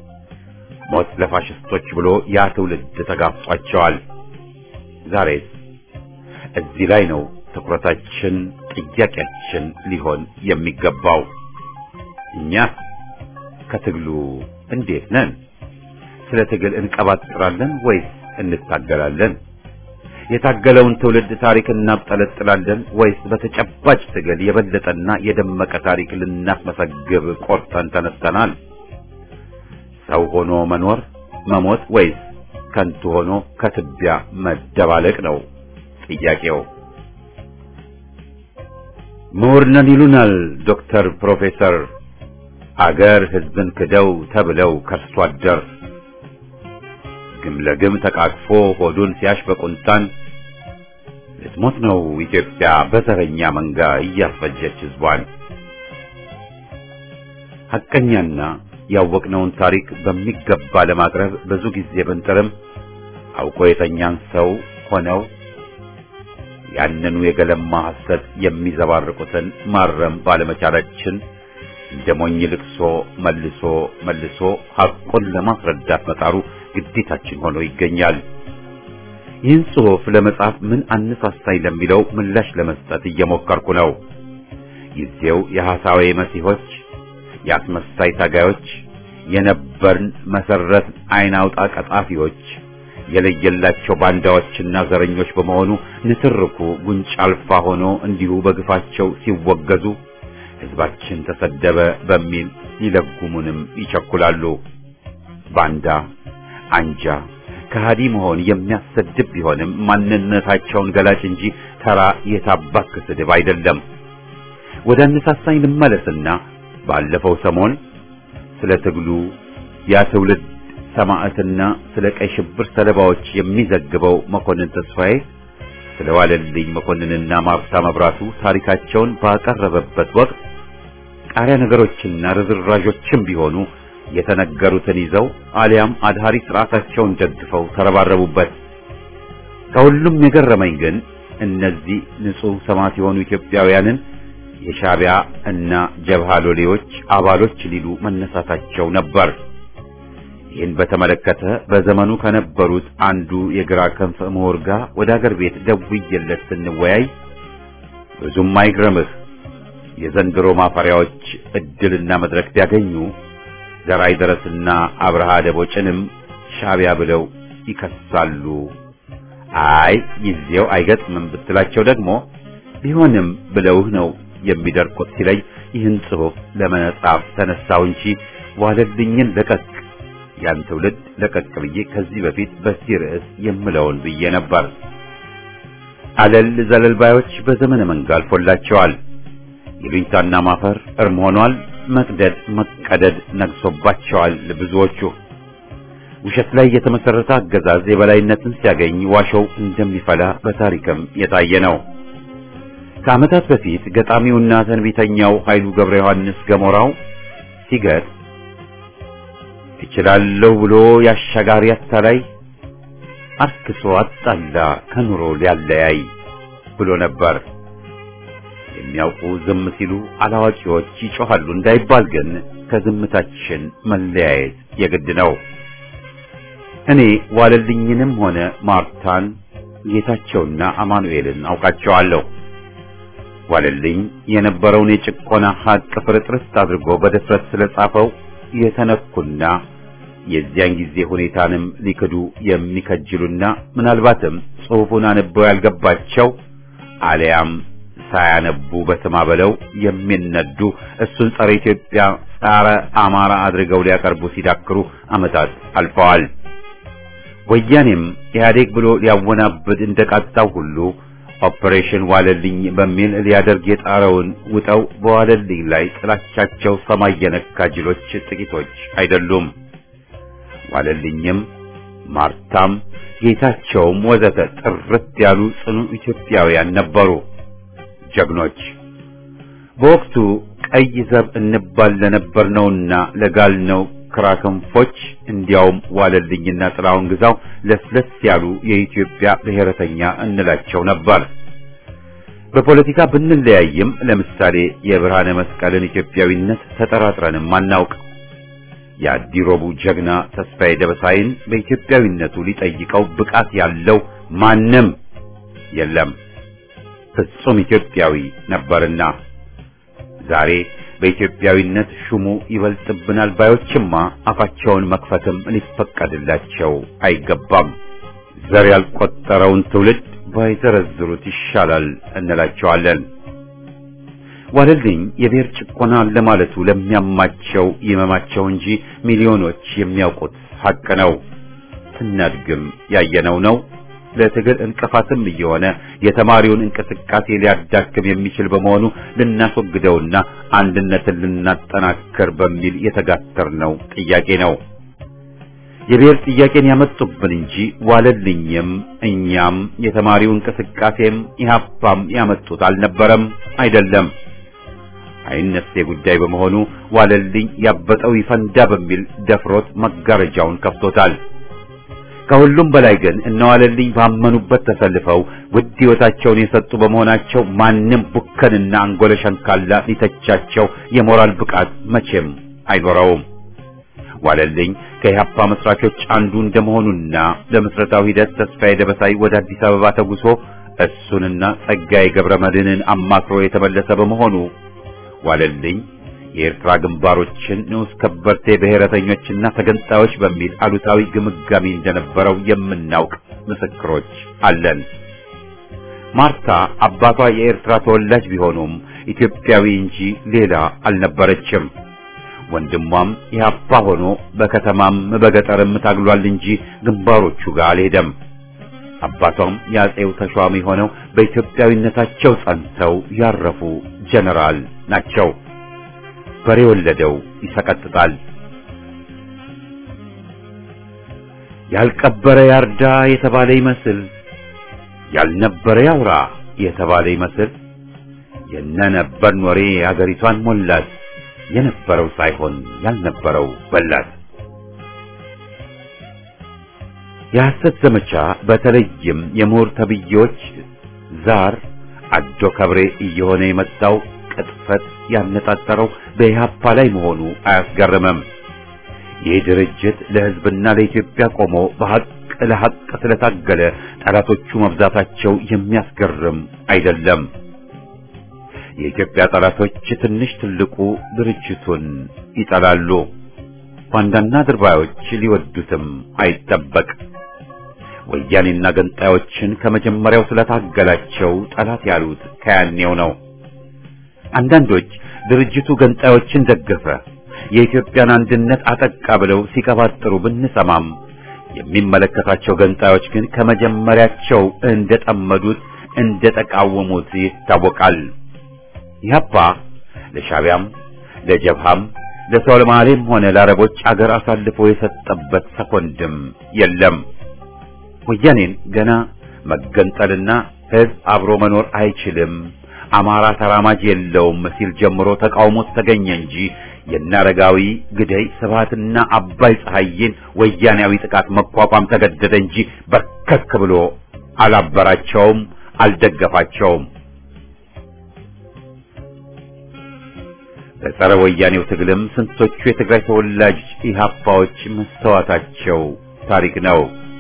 ሞት ለፋሽስቶች ብሎ ያ ትውልድ ተጋፍጧቸዋል። ዛሬስ እዚህ ላይ ነው ትኩረታችን፣ ጥያቄያችን ሊሆን የሚገባው። እኛ ከትግሉ እንዴት ነን? ስለ ትግል እንቀባጥራለን ወይስ እንታገላለን? የታገለውን ትውልድ ታሪክ እናብጠለጥላለን ወይስ በተጨባጭ ትግል የበለጠና የደመቀ ታሪክ ልናስመሰግብ ቆርጠን ተነስተናል? ሰው ሆኖ መኖር መሞት ወይስ ከንቱ ሆኖ ከትቢያ መደባለቅ ነው ጥያቄው። ምሁር ነን ይሉናል ዶክተር ፕሮፌሰር፣ አገር ሕዝብን ክደው ተብለው ከርሶ አደር ግም ለግም ተቃቅፎ ሆዱን ሲያሽ በቁንጣን ልትሞት ነው ኢትዮጵያ በዘረኛ መንጋ እያስፈጀች ሕዝቧን። ሐቀኛና ያወቅነውን ታሪክ በሚገባ ለማቅረብ ብዙ ጊዜ ብንጥርም አውቆ የተኛን ሰው ሆነው ያንኑ የገለማ ሐሰት የሚዘባርቁትን ማረም ባለመቻላችን እንደሞኝ ልቅሶ መልሶ መልሶ ሐቁን ለማስረዳት መጣሩ ግዴታችን ሆኖ ይገኛል። ይህን ጽሑፍ ለመጻፍ ምን አነሳሳኝ ለሚለው ምላሽ ለመስጠት እየሞከርኩ ነው። ጊዜው የሐሳዊ መሲሖች፣ የአስመሳይ ታጋዮች፣ የነበርን መሰረት አይን አውጣ ቀጣፊዎች የለየላቸው ባንዳዎችና ዘረኞች በመሆኑ ንትርኩ ጉንጭ አልፋ ሆኖ እንዲሁ በግፋቸው ሲወገዙ ሕዝባችን ተሰደበ በሚል ይለጉሙንም ይቸኩላሉ። ባንዳ አንጃ ከሃዲ መሆን የሚያሰድብ ቢሆንም ማንነታቸውን ገላጭ እንጂ ተራ የታባክ ስድብ አይደለም። ወደ አነሳሳኝ ልመለስና ባለፈው ሰሞን ስለ ትግሉ ያ ትውልድ ሰማዕትና ስለ ቀይ ሽብር ሰለባዎች የሚዘግበው መኮንን ተስፋዬ ስለ ዋለልኝ መኮንንና ማርታ መብራቱ ታሪካቸውን ባቀረበበት ወቅት ቃሪያ ነገሮችና ርዝራዦችም ቢሆኑ የተነገሩትን ይዘው አሊያም አድሃሪ ስርዓታቸውን ደግፈው ተረባረቡበት። ከሁሉም የገረመኝ ግን እነዚህ ንጹህ ሰማዕት የሆኑ ኢትዮጵያውያንን የሻዕቢያ እና ጀብሃ ሎሌዎች አባሎች ሊሉ መነሳታቸው ነበር። ይህን በተመለከተ በዘመኑ ከነበሩት አንዱ የግራ ክንፍ ምሁር ጋር ወደ አገር ቤት ደውዬለት ስንወያይ ብዙም አይግረምህ፣ የዘንድሮ ማፈሪያዎች እድልና መድረክ ቢያገኙ ዘራይ ደረስና አብርሃ ደቦጭንም ሻዕቢያ ብለው ይከሳሉ። አይ ጊዜው አይገጥምም ብትላቸው ደግሞ ቢሆንም ብለውህ ነው የሚደርቁት ሲለኝ ይህን ጽሑፍ ለመጻፍ ተነሳው እንጂ ዋለልኝን ለቀቅ ያን ትውልድ ለቀቅ ብዬ ከዚህ በፊት በዚህ ርዕስ የምለውን ብዬ ነበር። አለል ዘለልባዮች በዘመነ መንጋ አልፎላቸዋል። ይሉኝታና ማፈር እርም ሆኗል። መቅደድ መቀደድ ነግሶባቸዋል። ብዙዎቹ ውሸት ላይ የተመሰረተ አገዛዝ የበላይነትን ሲያገኝ ዋሾው እንደሚፈላ በታሪክም የታየ ነው። ከዓመታት በፊት ገጣሚውና ተንቢተኛው ኃይሉ ገብረ ዮሐንስ ገሞራው ሲገጥ እችላለሁ ብሎ ያሻጋሪ አታላይ አርክሶ አጣላ ከኑሮ ሊያለያይ ብሎ ነበር። የሚያውቁ ዝም ሲሉ አላዋቂዎች ይጮሃሉ እንዳይባል ግን ከዝምታችን መለያየት የግድ ነው። እኔ ዋለልኝንም ሆነ ማርታን ጌታቸውና አማኑኤልን አውቃቸዋለሁ። ዋለልኝ የነበረውን የጭቆና ሀቅ ፍርጥርስ አድርጎ በድፍረት ስለጻፈው የተነኩና የዚያን ጊዜ ሁኔታንም ሊክዱ የሚከጅሉና ምናልባትም ጽሑፉን አንበው ያልገባቸው አለያም ሳያነቡ በስማ በለው የሚነዱ እሱን ጸረ ኢትዮጵያ ጸረ አማራ አድርገው ሊያቀርቡ ሲዳክሩ ዓመታት አልፈዋል። ወያኔም ኢህአዴግ ብሎ ሊያወናብድ እንደቃጣው ሁሉ ኦፕሬሽን ዋለልኝ በሚል ሊያደርግ የጣረውን ውጠው በዋለልኝ ላይ ጥላቻቸው ሰማይ የነካ ጅሎች ጥቂቶች አይደሉም። ዋለልኝም ማርታም ጌታቸውም ወዘተ ጥርት ያሉ ጽኑ ኢትዮጵያውያን ነበሩ፣ ጀግኖች። በወቅቱ ቀይ ዘብ እንባል ለነበርነውና ለጋልነው ክራክንፎች እንዲያውም ዋለልኝና ጥላውን ግዛው ለስለስ ያሉ የኢትዮጵያ ብሔረተኛ እንላቸው ነበር። በፖለቲካ ብንለያይም ለምሳሌ የብርሃነ መስቀልን ኢትዮጵያዊነት ተጠራጥረንም አናውቅ። የአዲሮቡ ጀግና ተስፋዬ ደበሳይን በኢትዮጵያዊነቱ ሊጠይቀው ብቃት ያለው ማንም የለም። ፍጹም ኢትዮጵያዊ ነበርና ዛሬ በኢትዮጵያዊነት ሹሙ ይበልጥብናል ባዮችማ አፋቸውን መክፈትም ሊፈቀድላቸው አይገባም። ዘር ያልቆጠረውን ትውልድ ባይዘረዝሩት ይሻላል እንላቸዋለን። ዋለልኝ የብሔር ጭቆና ለማለቱ ለሚያማቸው ይመማቸው እንጂ ሚሊዮኖች የሚያውቁት ሐቅ ነው። ስናድግም ያየነው ነው። ለትግል እንቅፋትም እየሆነ የተማሪውን እንቅስቃሴ ሊያዳክም የሚችል በመሆኑ ልናስወግደውና አንድነትን ልናጠናክር በሚል የተጋተርነው ጥያቄ ነው። የብሔር ጥያቄን ያመጡብን እንጂ ዋለልኝም እኛም የተማሪው እንቅስቃሴም ኢህአፓም ያመጡት አልነበረም፣ አይደለም። አይነሴ ጉዳይ በመሆኑ ዋለልኝ ያበጠው ይፈንዳ በሚል ደፍሮት መጋረጃውን ከፍቶታል። ከሁሉም በላይ ግን እነዋለልኝ ባመኑበት ተሰልፈው ውድ ሕይወታቸውን የሰጡ በመሆናቸው ማንም ቡከንና አንጎለ ሸንካላ ሊተቻቸው የሞራል ብቃት መቼም አይኖረውም። ዋለልኝ ከኢህአፓ መስራቾች አንዱ እንደመሆኑና ለምስረታው ሂደት ተስፋዬ ደበሳይ ወደ አዲስ አበባ ተጉሶ እሱንና ጸጋዬ ገብረመድህንን አማክሮ የተመለሰ በመሆኑ ዋለልኝ የኤርትራ ግንባሮችን ንዑስ ከበርቴ ብሔረተኞችና ተገንጣዮች በሚል አሉታዊ ግምጋሚ እንደነበረው የምናውቅ ምስክሮች አለን። ማርታ አባቷ የኤርትራ ተወላጅ ቢሆኑም ኢትዮጵያዊ እንጂ ሌላ አልነበረችም። ወንድሟም ኢህአፓ ሆኖ በከተማም በገጠርም ታግሏል እንጂ ግንባሮቹ ጋር አልሄደም። አባቷም ያጼው ተሿሚ ሆነው በኢትዮጵያዊነታቸው ጸንተው ያረፉ ጀነራል ናቸው። በሬ ወለደው ይሰቀጥጣል። ያልቀበረ ያርዳ የተባለ ይመስል ያልነበረ ያውራ የተባለ ይመስል የነነበር ወሬ አገሪቷን ሞላት። የነበረው ሳይሆን ያልነበረው በላት። የሐሰት ዘመቻ በተለይም የምሁር ተብዬዎች ዛር አዶ ከብሬ እየሆነ የመጣው ቅጥፈት ያነጣጠረው በኢህአፓ ላይ መሆኑ አያስገርምም። ይህ ድርጅት ለሕዝብና ለኢትዮጵያ ቆሞ በሐቅ ለሐቅ ስለታገለ ጠላቶቹ መብዛታቸው የሚያስገርም አይደለም። የኢትዮጵያ ጠላቶች ትንሽ ትልቁ ድርጅቱን ይጠላሉ። ባንዳና ድርባዮች ሊወዱትም አይጠበቅ። ወያኔና ገንጣዮችን ከመጀመሪያው ስለታገላቸው ጠላት ያሉት ከያኔው ነው። አንዳንዶች ድርጅቱ ገንጣዮችን ደገፈ፣ የኢትዮጵያን አንድነት አጠቃ ብለው ሲቀባጥሩ ብንሰማም የሚመለከታቸው ገንጣዮች ግን ከመጀመሪያቸው እንደጠመዱት እንደተቃወሙት ይታወቃል። ኢህአፓ ለሻዕቢያም ለጀብሃም ለሶማሌም ሆነ ለአረቦች አገር አሳልፎ የሰጠበት ሰኮንድም የለም። ወያኔን ገና መገንጠልና ህዝብ አብሮ መኖር አይችልም፣ አማራ ተራማጅ የለውም ሲል ጀምሮ ተቃውሞት ተገኘ እንጂ የናረጋዊ ግደይ ስብሃትና አባይ ፀሐይን ወያኔያዊ ጥቃት መቋቋም ተገደደ እንጂ በርከክ ብሎ አላበራቸውም፣ አልደገፋቸውም። በጸረ ወያኔው ትግልም ስንቶቹ የትግራይ ተወላጅ ኢህአፓዎች መስተዋታቸው ታሪክ ነው።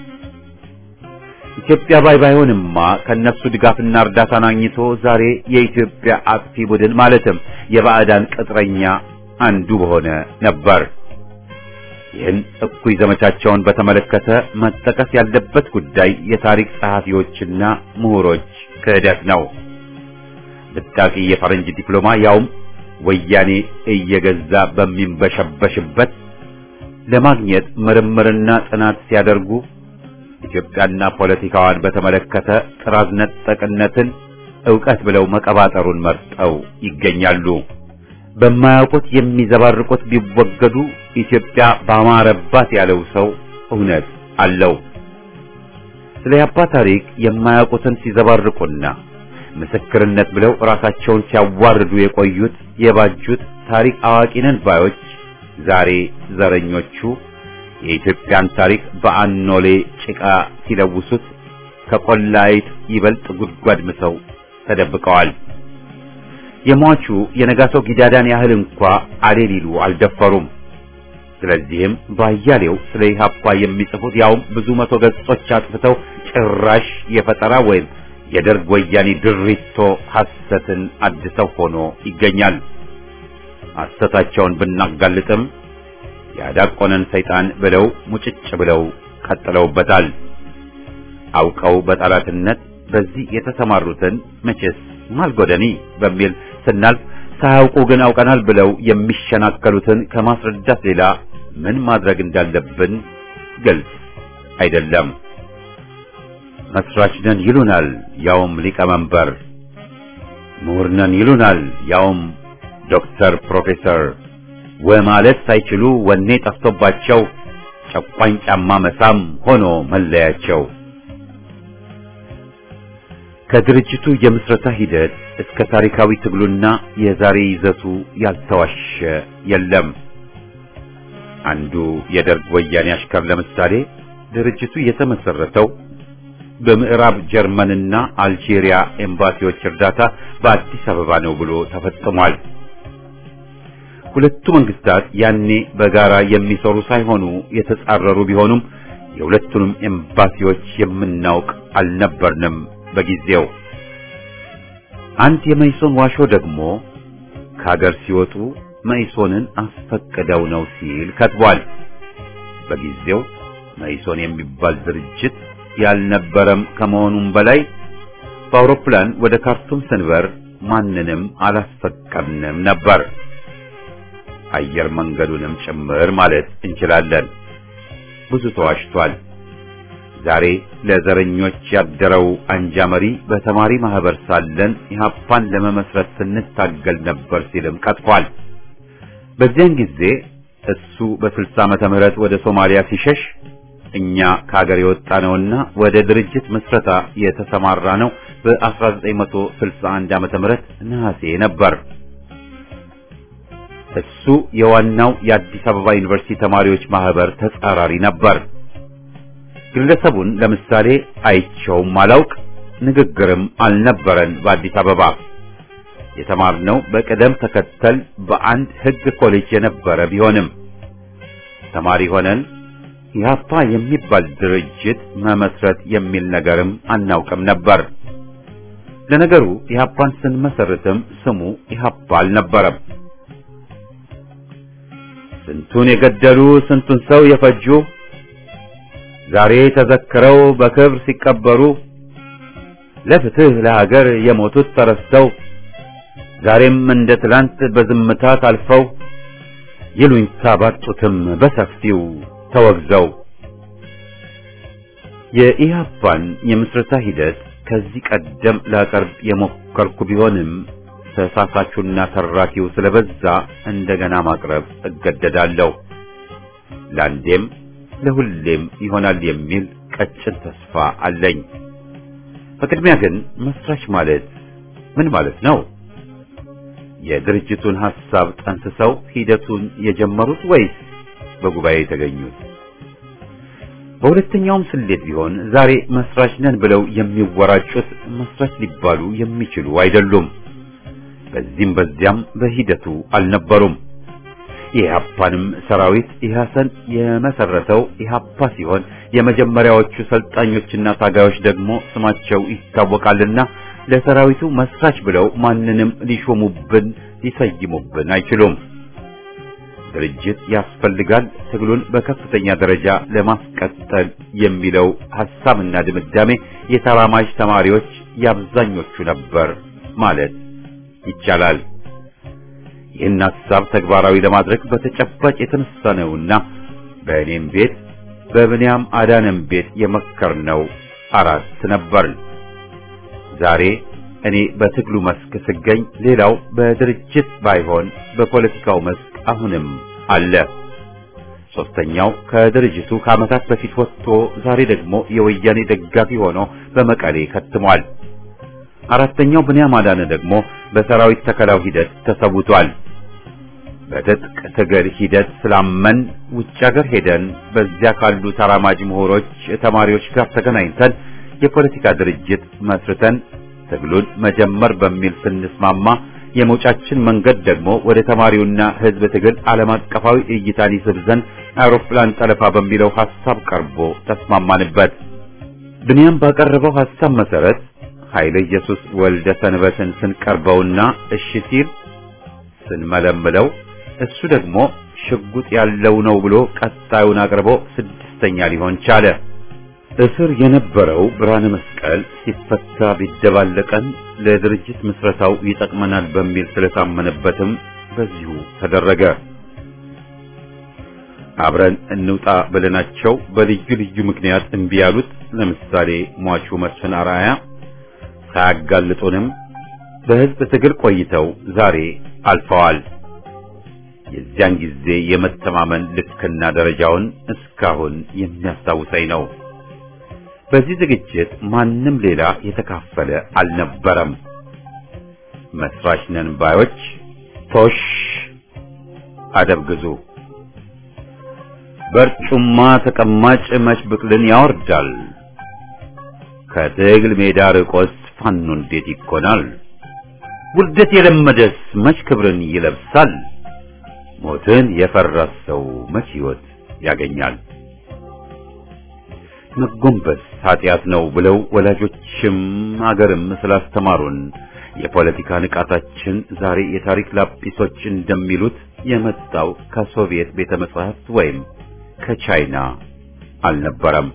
ኢትዮጵያ ባይ ባይሆንማ ከነሱ ድጋፍና እርዳታ አግኝቶ ዛሬ የኢትዮጵያ አጥፊ ቡድን ማለትም የባዕዳን ቅጥረኛ አንዱ በሆነ ነበር። ይህን እኩይ ዘመቻቸውን በተመለከተ መጠቀስ ያለበት ጉዳይ የታሪክ ጸሐፊዎችና ምሁሮች ክህደት ነው። ብታቂ የፈረንጅ ዲፕሎማ ያውም ወያኔ እየገዛ በሚንበሸበሽበት ለማግኘት ምርምርና ጥናት ሲያደርጉ ኢትዮጵያና ፖለቲካዋን በተመለከተ ጥራዝ ነጠቅነትን ዕውቀት ብለው መቀባጠሩን መርጠው ይገኛሉ። በማያውቁት የሚዘባርቁት ቢወገዱ ኢትዮጵያ ባማረባት ያለው ሰው እውነት አለው። ስለ ኢህአፓ ታሪክ የማያውቁትን ሲዘባርቁና ምስክርነት ብለው ራሳቸውን ሲያዋርዱ የቆዩት የባጁት ታሪክ አዋቂ ነን ባዮች ዛሬ ዘረኞቹ የኢትዮጵያን ታሪክ በአኖሌ ጭቃ ሲለውሱት ከቆላይት ይበልጥ ጉድጓድ ምሰው ተደብቀዋል። የሟቹ የነጋሶ ጊዳዳን ያህል እንኳ አሌ ሊሉ አልደፈሩም። ስለዚህም ባያሌው ስለ ኢህአፓ የሚጽፉት ያውም ብዙ መቶ ገጾች አጥፍተው ጭራሽ የፈጠራ ወይም የደርግ ወያኔ ድሪቶ ሐሰትን አድሰው ሆኖ ይገኛል። ሐሰታቸውን ብናጋልጥም ያዳቆነን ሰይጣን ብለው ሙጭጭ ብለው ቀጥለውበታል። አውቀው በጠላትነት በዚህ የተሰማሩትን መቼስ ማልጎደኒ በሚል ስናልፍ ሳያውቁ ግን አውቀናል ብለው የሚሸናከሉትን ከማስረዳት ሌላ ምን ማድረግ እንዳለብን ግልጽ አይደለም። መስራች ነን ይሉናል ያውም ሊቀመንበር፣ ምሁር ነን ይሉናል ያውም ዶክተር ፕሮፌሰር፣ ወማለት ሳይችሉ ወኔ ጠፍቶባቸው ጨቋኝ ጫማ መሳም ሆኖ መለያቸው። ከድርጅቱ የምስረታ ሂደት እስከ ታሪካዊ ትግሉና የዛሬ ይዘቱ ያልተዋሸ የለም። አንዱ የደርግ ወያኔ አሽከር ለምሳሌ ድርጅቱ የተመሰረተው በምዕራብ ጀርመንና አልጄሪያ ኤምባሲዎች እርዳታ በአዲስ አበባ ነው ብሎ ተፈጽሟል። ሁለቱ መንግስታት ያኔ በጋራ የሚሰሩ ሳይሆኑ የተጻረሩ ቢሆኑም የሁለቱንም ኤምባሲዎች የምናውቅ አልነበርንም በጊዜው። አንድ የመይሶን ዋሾ ደግሞ ከሀገር ሲወጡ መይሶንን አስፈቅደው ነው ሲል ከትቧል። በጊዜው መይሶን የሚባል ድርጅት ያልነበረም ከመሆኑም በላይ በአውሮፕላን ወደ ካርቱም ስንበር ማንንም አላስፈቀድንም ነበር። አየር መንገዱንም ጭምር ማለት እንችላለን። ብዙ ተዋሽቷል። ዛሬ ለዘረኞች ያደረው አንጃ መሪ በተማሪ ማህበር ሳለን ኢህአፓን ለመመስረት ስንታገል ነበር ሲልም ቀጥፏል። በዚያን ጊዜ እሱ በስልሳ ዓመተ ምህረት ወደ ሶማሊያ ሲሸሽ እኛ ከሀገር የወጣነውና ወደ ድርጅት መስረታ የተሰማራ ነው በአስራ ዘጠኝ መቶ ስልሳ አንድ ዓመተ ምህረት ነሐሴ ነበር። እሱ የዋናው የአዲስ አበባ ዩኒቨርሲቲ ተማሪዎች ማህበር ተጻራሪ ነበር። ግለሰቡን ለምሳሌ አይቼውም አላውቅ፣ ንግግርም አልነበረን። በአዲስ አበባ የተማርነው በቅደም ተከተል በአንድ ሕግ ኮሌጅ የነበረ ቢሆንም ተማሪ ሆነን ኢህአፓ የሚባል ድርጅት መመስረት የሚል ነገርም አናውቅም ነበር። ለነገሩ ኢህአፓን ስንመሰርትም ስሙ ኢህአፓ አልነበረም። ስንቱን የገደሉ ስንቱን ሰው የፈጁ ዛሬ ተዘክረው በክብር ሲቀበሩ ለፍትህ ለሀገር የሞቱት ተረስተው ዛሬም እንደ ትላንት በዝምታ ታልፈው ይሉኝታ ባጡትም በሰፊው ተወግዘው የኢህአፓን የምስረታ ሂደት ከዚህ ቀደም ላቀርብ የሞከርኩ ቢሆንም ተሳሳቹና ተራኪው ስለበዛ እንደገና ማቅረብ እገደዳለሁ። ለአንዴም ለሁሌም ይሆናል የሚል ቀጭን ተስፋ አለኝ። በቅድሚያ ግን መስራች ማለት ምን ማለት ነው? የድርጅቱን ሐሳብ ጠንስሰው ሂደቱን የጀመሩት ወይስ በጉባኤ የተገኙት? በሁለተኛውም ስሌት ቢሆን ዛሬ መስራች ነን ብለው የሚወራጩት መስራች ሊባሉ የሚችሉ አይደሉም። በዚህም በዚያም በሂደቱ አልነበሩም። የኢህአፓንም ሰራዊት ኢህአሰን የመሰረተው ኢህአፓ ሲሆን የመጀመሪያዎቹ ሰልጣኞችና ታጋዮች ደግሞ ስማቸው ይታወቃልና ለሰራዊቱ መስራች ብለው ማንንም ሊሾሙብን ሊሰይሙብን አይችሉም። ድርጅት ያስፈልጋል ትግሉን በከፍተኛ ደረጃ ለማስቀጠል የሚለው ሐሳብና ድምዳሜ የተራማጅ ተማሪዎች ያብዛኞቹ ነበር ማለት ይቻላል። ይህን ሐሳብ ተግባራዊ ለማድረግ በተጨባጭ የተነሳነውና በእኔም ቤት በብንያም አዳነም ቤት የመከርነው አራት ነበር። ዛሬ እኔ በትግሉ መስክ ስገኝ ሌላው በድርጅት ባይሆን በፖለቲካው መስክ አሁንም አለ። ሶስተኛው ከድርጅቱ ከዓመታት በፊት ወጥቶ ዛሬ ደግሞ የወያኔ ደጋፊ ሆኖ በመቀሌ ከትሟል። አራተኛው ብንያም አዳነ ደግሞ በሰራዊት ተከላው ሂደት ተሰውቷል። በትጥቅ ትግል ሂደት ስላመን ውጭ ሀገር ሄደን በዚያ ካሉ ተራማጅ ምሁሮች ተማሪዎች ጋር ተገናኝተን የፖለቲካ ድርጅት መስርተን ትግሉን መጀመር በሚል ስንስማማ የመውጫችን መንገድ ደግሞ ወደ ተማሪውና ህዝብ ትግል ዓለም አቀፋዊ እይታን ይስብ ዘንድ አውሮፕላን ጠለፋ በሚለው ሐሳብ ቀርቦ ተስማማንበት። ብንያም ባቀረበው ሐሳብ መሰረት ኃይለ ኢየሱስ ወልደ ሰንበትን ስንቀርበውና እሺ ሲል ስንመለምለው እሱ ደግሞ ሽጉጥ ያለው ነው ብሎ ቀጣዩን አቅርቦ ስድስተኛ ሊሆን ቻለ። እስር የነበረው ብርሃነ መስቀል ሲፈታ ቢደባለቀን ለድርጅት ምስረታው ይጠቅመናል በሚል ስለታመነበትም በዚሁ ተደረገ። አብረን እንውጣ ብለናቸው በልዩ ልዩ ምክንያት እምቢ ያሉት ለምሳሌ ሟቹ መስፍን አርአያ ሳያጋልጡንም በህዝብ ትግል ቆይተው ዛሬ አልፈዋል። የዚያን ጊዜ የመተማመን ልክና ደረጃውን እስካሁን የሚያስታውሰኝ ነው። በዚህ ዝግጅት ማንም ሌላ የተካፈለ አልነበረም። መስራች ነን ባዮች ቶሽ አደብ ግዙ። በርጩማ ተቀማጭ መች ብቅልን ያወርዳል። ከትግል ሜዳ ርቆስ ፋኖ እንዴት ይኮናል? ውርደት የለመደስ መች ክብርን ይለብሳል? ሞትን የፈራ ሰው መች ሕይወት ያገኛል? መጎንበስ ኃጢአት ነው ብለው ወላጆችም አገርም ስላስተማሩን የፖለቲካ ንቃታችን ዛሬ የታሪክ ላጲሶች እንደሚሉት የመጣው ከሶቪየት ቤተ መጻሕፍት ወይም ከቻይና አልነበረም።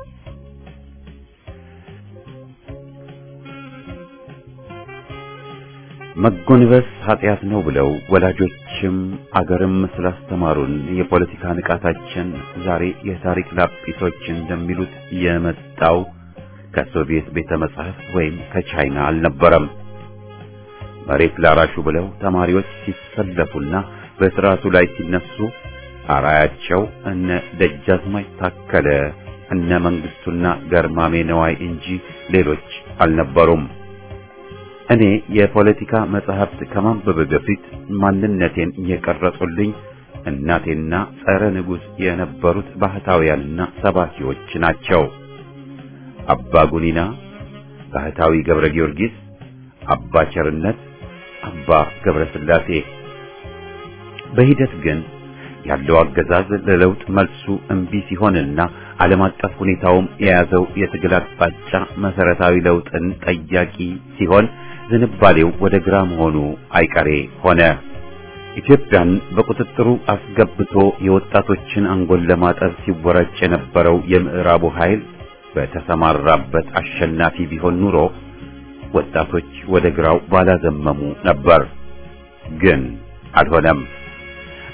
መጎንበስ ኃጢአት ነው ብለው ወላጆችም አገርም ስላስተማሩን የፖለቲካ ንቃታችን ዛሬ የታሪክ ላጲሶች እንደሚሉት የመጣው ከሶቪየት ቤተ መጻሕፍት ወይም ከቻይና አልነበረም። መሬት ላራሹ ብለው ተማሪዎች ሲሰለፉና በስርዓቱ ላይ ሲነሱ አራያቸው እነ ደጃዝማች ታከለ እነ መንግስቱና ገርማሜ ነዋይ እንጂ ሌሎች አልነበሩም። እኔ የፖለቲካ መጽሐፍት ከማንበብ በፊት ማንነቴን የቀረጹልኝ እናቴና ጸረ ንጉስ የነበሩት ባህታውያንና ሰባኪዎች ናቸው። አባ ጉኒና፣ ባህታዊ ገብረ ጊዮርጊስ፣ አባ ቸርነት፣ አባ ገብረ ስላሴ። በሂደት ግን ያለው አገዛዝ ለለውጥ መልሱ እንቢ ሲሆንና ዓለም አቀፍ ሁኔታውም የያዘው የትግል አቅጣጫ መሰረታዊ ለውጥን ጠያቂ ሲሆን ዝንባሌው ወደ ግራ መሆኑ አይቀሬ ሆነ። ኢትዮጵያን በቁጥጥሩ አስገብቶ የወጣቶችን አንጎል ለማጠብ ሲወራጭ የነበረው የምዕራቡ ኃይል በተሰማራበት አሸናፊ ቢሆን ኑሮ ወጣቶች ወደ ግራው ባላዘመሙ ነበር። ግን አልሆነም።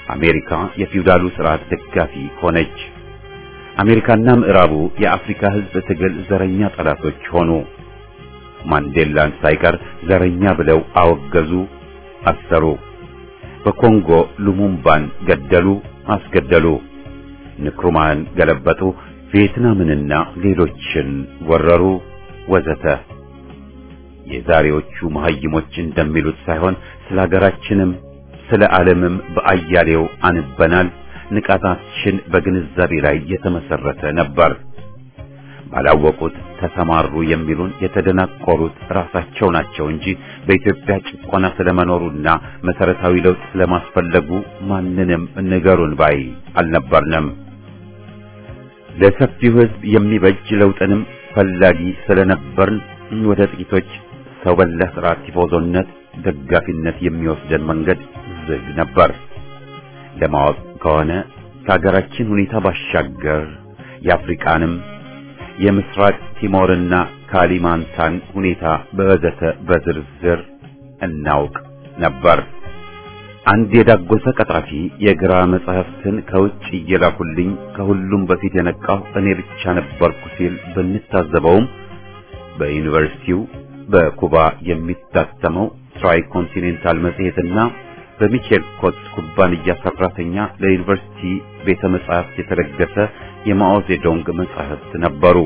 አሜሪካ የፊውዳሉ ስርዓት ደጋፊ ሆነች። አሜሪካና ምዕራቡ የአፍሪካ ሕዝብ ትግል ዘረኛ ጠላቶች ሆኑ። ማንዴላን ሳይቀር ዘረኛ ብለው አወገዙ፣ አሰሩ። በኮንጎ ሉሙምባን ገደሉ፣ አስገደሉ። ንክሩማን ገለበጡ፣ ቪየትናምንና ሌሎችን ወረሩ ወዘተ። የዛሬዎቹ መሐይሞች እንደሚሉት ሳይሆን ስለ ሀገራችንም ስለ ዓለምም በአያሌው አንበናል። ንቃታችን በግንዛቤ ላይ የተመሰረተ ነበር። ባላወቁት ተሰማሩ የሚሉን የተደናቆሩት ራሳቸው ናቸው እንጂ በኢትዮጵያ ጭቆና ስለመኖሩና መሰረታዊ ለውጥ ስለማስፈለጉ ማንንም ንገሩን ባይ አልነበርንም። ለሰፊው ሕዝብ የሚበጅ ለውጥንም ፈላጊ ስለነበርን ወደ ጥቂቶች ሰው በላ ስርዓት ቲፎዞነት ደጋፊነት የሚወስደን መንገድ ዝግ ነበር። ለማወቅ ከሆነ ከሀገራችን ሁኔታ ባሻገር የአፍሪካንም የምስራቅ ቲሞርና ካሊማንታን ሁኔታ በወዘተ በዝርዝር እናውቅ ነበር። አንድ የዳጎሰ ቀጣፊ የግራ መጽሐፍትን ከውጭ እየላኩልኝ ከሁሉም በፊት የነቃው እኔ ብቻ ነበርኩ ሲል ብንታዘበውም በዩኒቨርሲቲው በኩባ የሚታተመው ትራይ ኮንቲኔንታል መጽሔትና በሚቼል ኮት ኩባንያ ሰራተኛ ለዩኒቨርሲቲ ቤተ መጻሕፍት የተለገሰ የማኦ ዜዶንግ መጻሕፍት ነበሩ።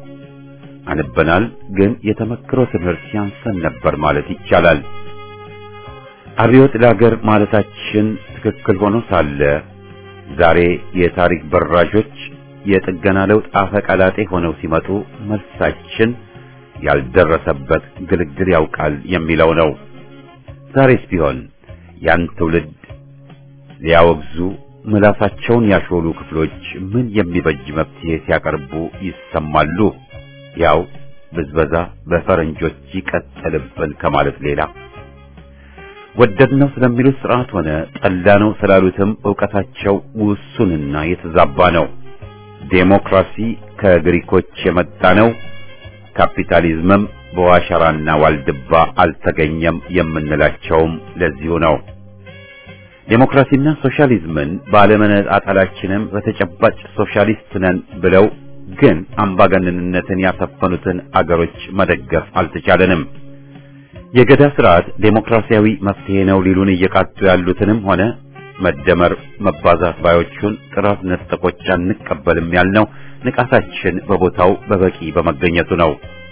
አንበናል፣ ግን የተመክሮ ትምህርት ያንሰን ነበር ማለት ይቻላል። አብዮት ለሀገር ማለታችን ትክክል ሆኖ ሳለ ዛሬ የታሪክ በራዦች የጥገና ለውጥ አፈቀላጤ ሆነው ሲመጡ መልሳችን ያልደረሰበት ግልግል ያውቃል የሚለው ነው። ዛሬስ ቢሆን ያን ትውልድ ሊያወግዙ ምላሳቸውን ያሾሉ ክፍሎች ምን የሚበጅ መፍትሄ ሲያቀርቡ ይሰማሉ? ያው ብዝበዛ በፈረንጆች ይቀጥልብን ከማለት ሌላ። ወደድነው ስለሚሉት ስርዓት ሆነ ጠላነው ስላሉትም ዕውቀታቸው ውሱንና የተዛባ ነው። ዴሞክራሲ ከግሪኮች የመጣ ነው፣ ካፒታሊዝምም በዋሸራና ዋልድባ አልተገኘም የምንላቸውም ለዚሁ ነው። ዴሞክራሲና ሶሻሊዝምን ባለመነጣጠላችንም በተጨባጭ ሶሻሊስት ነን ብለው ግን አምባገነንነትን ያሰፈኑትን አገሮች መደገፍ አልተቻለንም። የገዳ ስርዓት ዴሞክራሲያዊ መፍትሄ ነው ሊሉን እየቃጡ ያሉትንም ሆነ መደመር መባዛት ባዮቹን ጥራት ነጠቆች አንቀበልም ያልነው ንቃታችን በቦታው በበቂ በመገኘቱ ነው።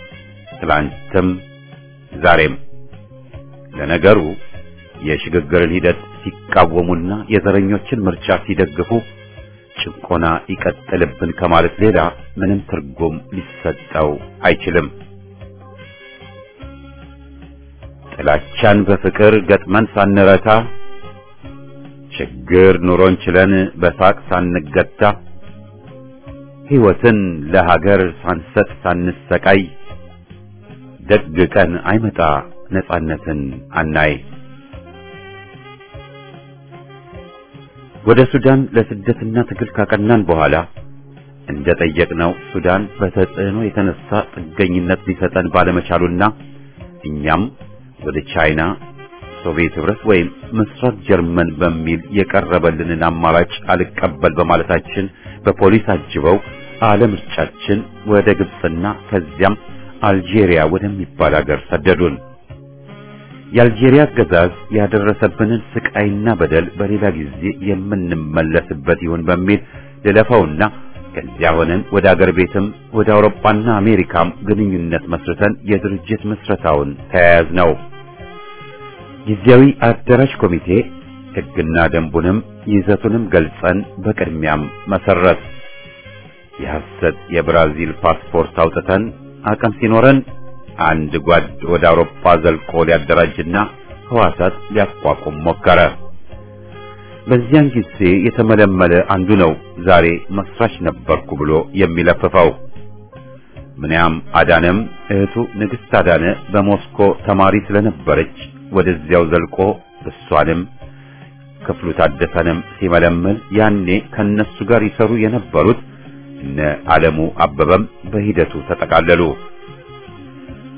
ትላንትም ዛሬም። ለነገሩ የሽግግርን ሂደት ሲቃወሙና የዘረኞችን ምርጫ ሲደግፉ ጭቆና ይቀጥልብን ከማለት ሌላ ምንም ትርጉም ሊሰጠው አይችልም። ጥላቻን በፍቅር ገጥመን ሳንረታ፣ ችግር ኑሮን ችለን በሳቅ ሳንገታ፣ ሕይወትን ለሀገር ሳንሰጥ ሳንሰቃይ፣ ደግ ቀን አይመጣ ነጻነትን አናይ። ወደ ሱዳን ለስደትና ትግል ካቀናን በኋላ እንደጠየቅነው ሱዳን በተጽዕኖ የተነሳ ጥገኝነት ሊሰጠን ባለመቻሉና እኛም ወደ ቻይና፣ ሶቪየት ህብረት ወይም ምስራቅ ጀርመን በሚል የቀረበልንን አማራጭ አልቀበል በማለታችን በፖሊስ አጅበው አለምርጫችን ወደ ግብጽና ከዚያም አልጄሪያ ወደሚባል ሀገር ሰደዱን። የአልጄሪያ አገዛዝ ያደረሰብንን ስቃይና በደል በሌላ ጊዜ የምንመለስበት ይሁን በሚል ልለፈውና ከዚያ ሆነን ወደ አገር ቤትም ወደ አውሮፓና አሜሪካም ግንኙነት መስርተን የድርጅት መስረታውን ተያያዝ ነው። ጊዜያዊ አደራጅ ኮሚቴ ሕግና ደንቡንም ይዘቱንም ገልጸን በቅድሚያም መሰረት የሐሰት የብራዚል ፓስፖርት አውጥተን አቅም ሲኖረን አንድ ጓድ ወደ አውሮፓ ዘልቆ ሊያደራጅና ህዋሳት ሊያቋቁም ሞከረ። በዚያን ጊዜ የተመለመለ አንዱ ነው ዛሬ መስራች ነበርኩ ብሎ የሚለፍፈው። ምንያም አዳነም እህቱ ንግስት አዳነ በሞስኮ ተማሪ ስለነበረች ወደዚያው ዘልቆ እሷንም ክፍሉ ታደሰንም ሲመለመል ያኔ ከነሱ ጋር ይሰሩ የነበሩት እነ ዓለሙ አበበም በሂደቱ ተጠቃለሉ።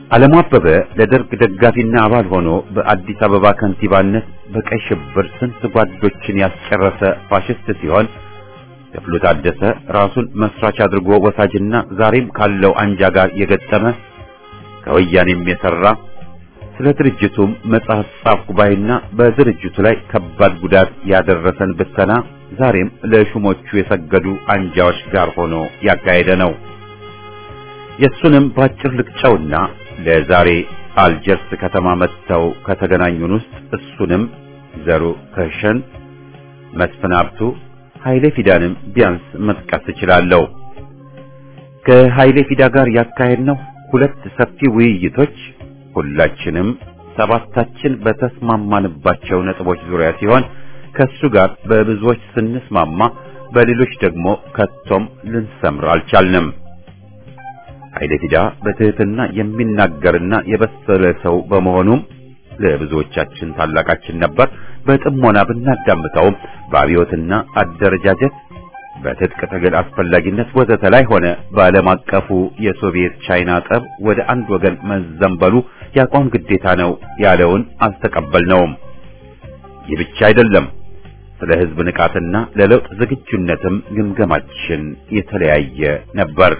ዓለሙ አበበ ለደርግ ደጋፊና አባል ሆኖ በአዲስ አበባ ከንቲባነት በቀይ ሽብር ስንት ጓዶችን ያስጨረሰ ፋሽስት ሲሆን ክፍሉ ታደሰ ራሱን መስራች አድርጎ ወሳጅና ዛሬም ካለው አንጃ ጋር የገጠመ ከወያኔም የሰራ ስለ ድርጅቱም መጽሐፍ ጻፍኩ ባይና በድርጅቱ ላይ ከባድ ጉዳት ያደረሰን ብተና ዛሬም ለሹሞቹ የሰገዱ አንጃዎች ጋር ሆኖ ያካሄደ ነው። የሱንም ባጭር ልቅጨውና ለዛሬ አልጀርስ ከተማ መጥተው ከተገናኙን ውስጥ እሱንም ዘሩ ከሸን፣ መስፍን ሀብቱ፣ ኃይሌ ፊዳንም ቢያንስ መጥቀስ እችላለሁ። ከኃይሌ ፊዳ ጋር ያካሄድነው ሁለት ሰፊ ውይይቶች ሁላችንም ሰባታችን በተስማማንባቸው ነጥቦች ዙሪያ ሲሆን ከሱ ጋር በብዙዎች ስንስማማ በሌሎች ደግሞ ከቶም ልንሰምር አልቻልንም። ኃይሌ ፊዳ በትህትና የሚናገርና የበሰለ ሰው በመሆኑም ለብዙዎቻችን ታላቃችን ነበር። በጥሞና ብናዳምጠውም በአብዮትና አደረጃጀት በትጥቅ ትግል አስፈላጊነት ወዘተ ላይ ሆነ በዓለም አቀፉ የሶቪየት ቻይና ጠብ ወደ አንድ ወገን መዘንበሉ ያቋም ግዴታ ነው ያለውን አልተቀበልነውም። ይህ ብቻ አይደለም፣ ስለ ህዝብ ንቃትና ለለውጥ ዝግጁነትም ግምገማችን የተለያየ ነበር።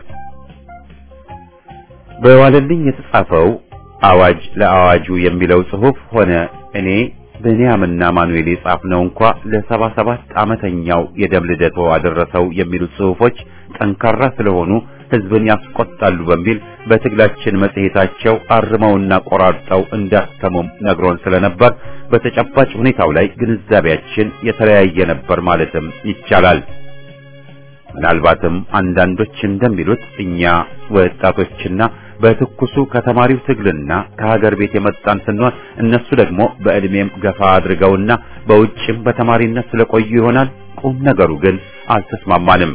በዋለልኝ የተጻፈው አዋጅ ለአዋጁ የሚለው ጽሑፍ ሆነ እኔ በኒያምና ማኑኤል የጻፍነው እንኳ ለሰባ ሰባት ዓመተኛው የደም ልደቶ አደረሰው የሚሉት ጽሑፎች ጠንካራ ስለሆኑ ህዝብን ያስቆጣሉ በሚል በትግላችን መጽሔታቸው አርመውና ቆራርጠው እንዳተሙም ነግሮን ስለነበር በተጨባጭ ሁኔታው ላይ ግንዛቤያችን የተለያየ ነበር ማለትም ይቻላል። ምናልባትም አንዳንዶች እንደሚሉት እኛ ወጣቶችና በትኩሱ ከተማሪው ትግልና ከሀገር ቤት የመጣን ስንሆን እነሱ ደግሞ በእድሜም ገፋ አድርገውና በውጭም በተማሪነት ስለቆዩ ይሆናል። ቁም ነገሩ ግን አልተስማማንም።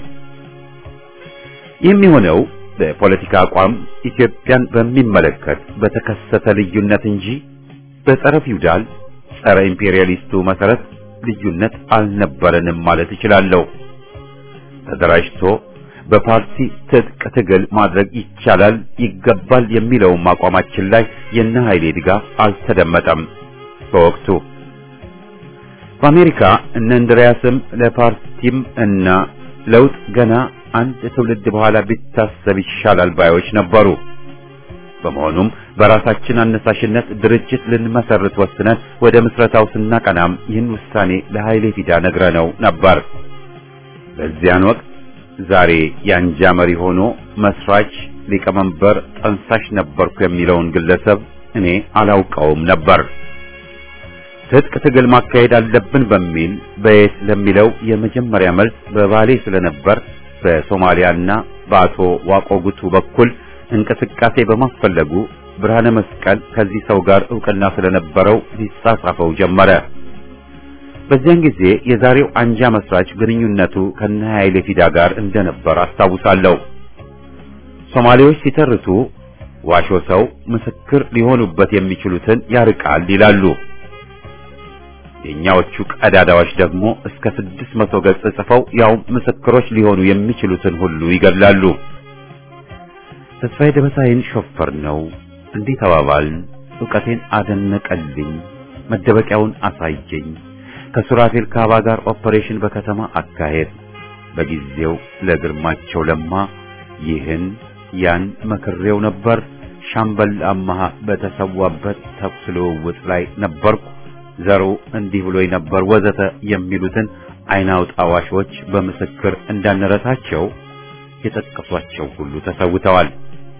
የሚሆነው በፖለቲካ አቋም ኢትዮጵያን በሚመለከት በተከሰተ ልዩነት እንጂ በጸረ ፊውዳል ጸረ ኢምፔሪያሊስቱ መሰረት ልዩነት አልነበረንም ማለት እችላለሁ። ተደራጅቶ በፓርቲ ትጥቅ ትግል ማድረግ ይቻላል ይገባል የሚለው አቋማችን ላይ የነ ኃይሌ ድጋፍ አልተደመጠም። በወቅቱ በአሜሪካ እነ እንድሪያስም ለፓርቲም እና ለውጥ ገና አንድ ትውልድ በኋላ ቢታሰብ ይሻላል ባዮች ነበሩ። በመሆኑም በራሳችን አነሳሽነት ድርጅት ልንመሰርት ወስነን ወደ ምስረታው ስናቀናም ይህን ውሳኔ ለኃይሌ ፊዳ ነግረነው ነበር። በዚያን ወቅት ዛሬ የአንጃ መሪ ሆኖ መስራች፣ ሊቀመንበር፣ ጠንሳሽ ነበርኩ የሚለውን ግለሰብ እኔ አላውቀውም ነበር። ትጥቅ ትግል ማካሄድ አለብን በሚል በየት ለሚለው የመጀመሪያ መልስ በባሌ ስለነበር በሶማሊያና በአቶ ዋቆ ጉቱ በኩል እንቅስቃሴ በማስፈለጉ ብርሃነ መስቀል ከዚህ ሰው ጋር ዕውቅና ስለነበረው ሊጻጻፈው ጀመረ። በዚያን ጊዜ የዛሬው አንጃ መስራች ግንኙነቱ ከነ ኃይሌ ፊዳ ጋር እንደነበር አስታውሳለሁ። ሶማሌዎች ሲተርቱ ዋሾ ሰው ምስክር ሊሆኑበት የሚችሉትን ያርቃል ይላሉ። የኛዎቹ ቀዳዳዎች ደግሞ እስከ ስድስት መቶ ገጽ ጽፈው ያው ምስክሮች ሊሆኑ የሚችሉትን ሁሉ ይገድላሉ። ተስፋዬ ደበሳይን ሾፈር ነው እንዲህ ተባባልን። ዕውቀቴን አደነቀልኝ፣ መደበቂያውን አሳየኝ። ከሱራፌል ካባ ጋር ኦፐሬሽን በከተማ አካሄድ። በጊዜው ለግርማቸው ለማ ይህን ያን መክሬው ነበር። ሻምበል አማሃ በተሰዋበት ተኩስ ልውውጥ ላይ ነበርኩ። ዘሩ እንዲህ ብሎኝ ነበር ወዘተ የሚሉትን አይናውጣ ዋሾች በምስክር እንዳንረሳቸው የጠቀሷቸው ሁሉ ተሰውተዋል።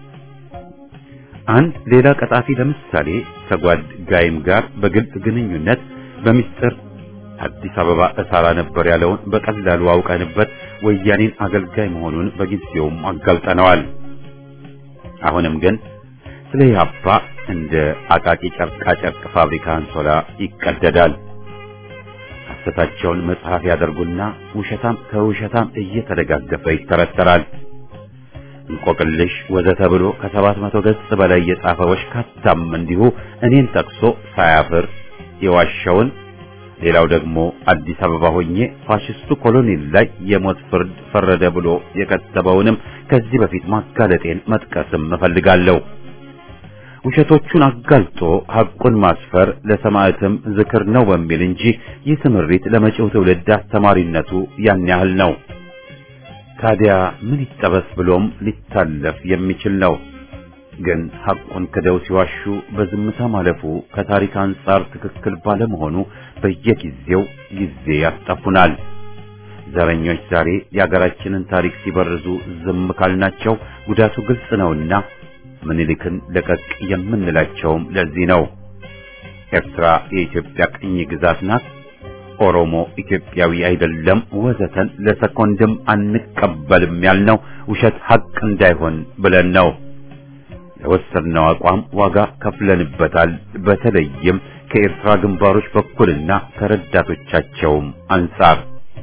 አንድ ሌላ ቀጣፊ ለምሳሌ ከጓድ ጋይም ጋር በግልጽ ግንኙነት በሚስጥር አዲስ አበባ እሳራ ነበር ያለውን በቀላሉ አውቀንበት ወያኔን አገልጋይ መሆኑን በጊዜውም አጋልጠነዋል። አሁንም ግን ስለ ኢህአፓ እንደ አቃቂ ጨርቃ ጨርቅ ፋብሪካ አንሶላ ይቀደዳል። ሐሰታቸውን መጽሐፍ ያደርጉና ውሸታም ከውሸታም እየተደጋገፈ ይተረተራል። እንቆቅልሽ ወዘተ ብሎ ከሰባት መቶ ገጽ በላይ የጻፈ ወሽካታም እንዲሁ እኔን ጠቅሶ ሳያፍር የዋሻውን ሌላው ደግሞ አዲስ አበባ ሆኜ ፋሽስቱ ኮሎኔል ላይ የሞት ፍርድ ፈረደ ብሎ የከተበውንም ከዚህ በፊት ማጋለጤን መጥቀስም እፈልጋለሁ። ውሸቶቹን አጋልጦ ሐቁን ማስፈር ለሰማዕትም ዝክር ነው በሚል እንጂ ይህ ትምህርት ለመጪው ትውልድ አስተማሪነቱ ያን ያህል ነው። ታዲያ ምን ይጠበስ ብሎም ሊታለፍ የሚችል ነው። ግን ሐቁን ክደው ሲዋሹ በዝምታ ማለፉ ከታሪክ አንጻር ትክክል ባለመሆኑ በየጊዜው ጊዜ ያስጠፉናል። ዘረኞች ዛሬ የአገራችንን ታሪክ ሲበርዙ ዝም ካልናቸው ጉዳቱ ግልጽ ነውና ምኒልክን ለቀቅ የምንላቸውም ለዚህ ነው። ኤርትራ የኢትዮጵያ ቅኝ ግዛት ናት፣ ኦሮሞ ኢትዮጵያዊ አይደለም ወዘተን ለሰኮንድም አንቀበልም ያልነው ውሸት ሐቅ እንዳይሆን ብለን ነው። ለወሰድነው አቋም ዋጋ ከፍለንበታል። በተለይም ከኤርትራ ግንባሮች በኩልና ከረዳቶቻቸውም አንጻር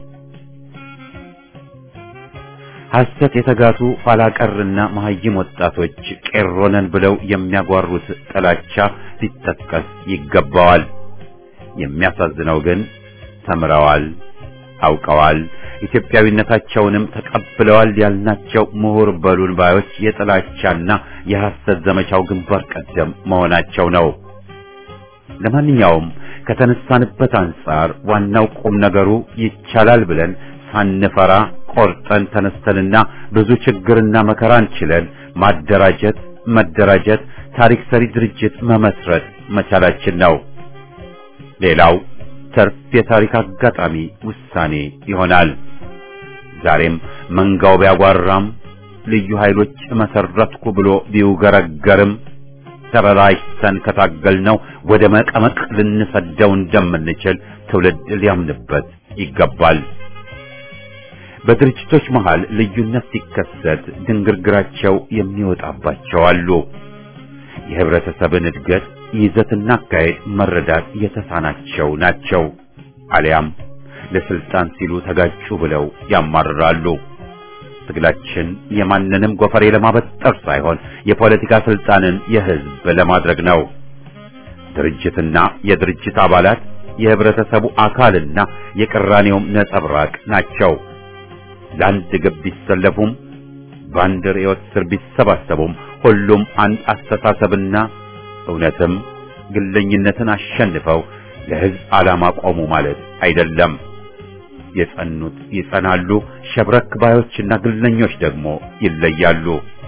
ሐሰት የተጋቱ ኋላቀርና መሐይም ወጣቶች ቄሮነን ብለው የሚያጓሩት ጥላቻ ሊጠቀስ ይገባዋል። የሚያሳዝነው ግን ተምረዋል፣ አውቀዋል፣ ኢትዮጵያዊነታቸውንም ተቀብለዋል ያልናቸው ምሁር በሉን ባዮች የጥላቻና የሐሰት ዘመቻው ግንባር ቀደም መሆናቸው ነው። ለማንኛውም ከተነሳንበት አንጻር ዋናው ቁም ነገሩ ይቻላል ብለን ሳንፈራ ቆርጠን ተነስተንና ብዙ ችግርና መከራን ችለን ማደራጀት፣ መደራጀት፣ ታሪክ ሰሪ ድርጅት መመስረት መቻላችን ነው። ሌላው ተርፍ የታሪክ አጋጣሚ ውሳኔ ይሆናል። ዛሬም መንጋው ቢያጓራም ልዩ ኃይሎች መሰረትኩ ብሎ ቢውገረገርም ተበላሽተን ከታገልነው ወደ መቀመቅ ልንሰደው እንደምንችል ትውልድ ሊያምንበት ይገባል። በድርጅቶች መሃል ልዩነት ሲከሰት ድንግርግራቸው የሚወጣባቸው አሉ። የህብረተሰብን እድገት ይዘትና አካሄድ መረዳት የተሳናቸው ናቸው። አሊያም ለስልጣን ሲሉ ተጋጩ ብለው ያማርራሉ። ትግላችን የማንንም ጎፈሬ ለማበጠር ሳይሆን የፖለቲካ ስልጣንን የህዝብ ለማድረግ ነው። ድርጅትና የድርጅት አባላት የህብረተሰቡ አካልና የቅራኔውም ነጸብራቅ ናቸው። ለአንድ ግብ ቢሰለፉም በአንድ ርዕዮት ስር ቢሰባሰቡም ሁሉም አንድ አስተሳሰብና እውነትም ግለኝነትን አሸንፈው ለህዝብ ዓላማ ቆሙ ማለት አይደለም። የጸኑት ይጸናሉ፣ ሸብረክ ባዮችና ግለኞች ደግሞ ይለያሉ።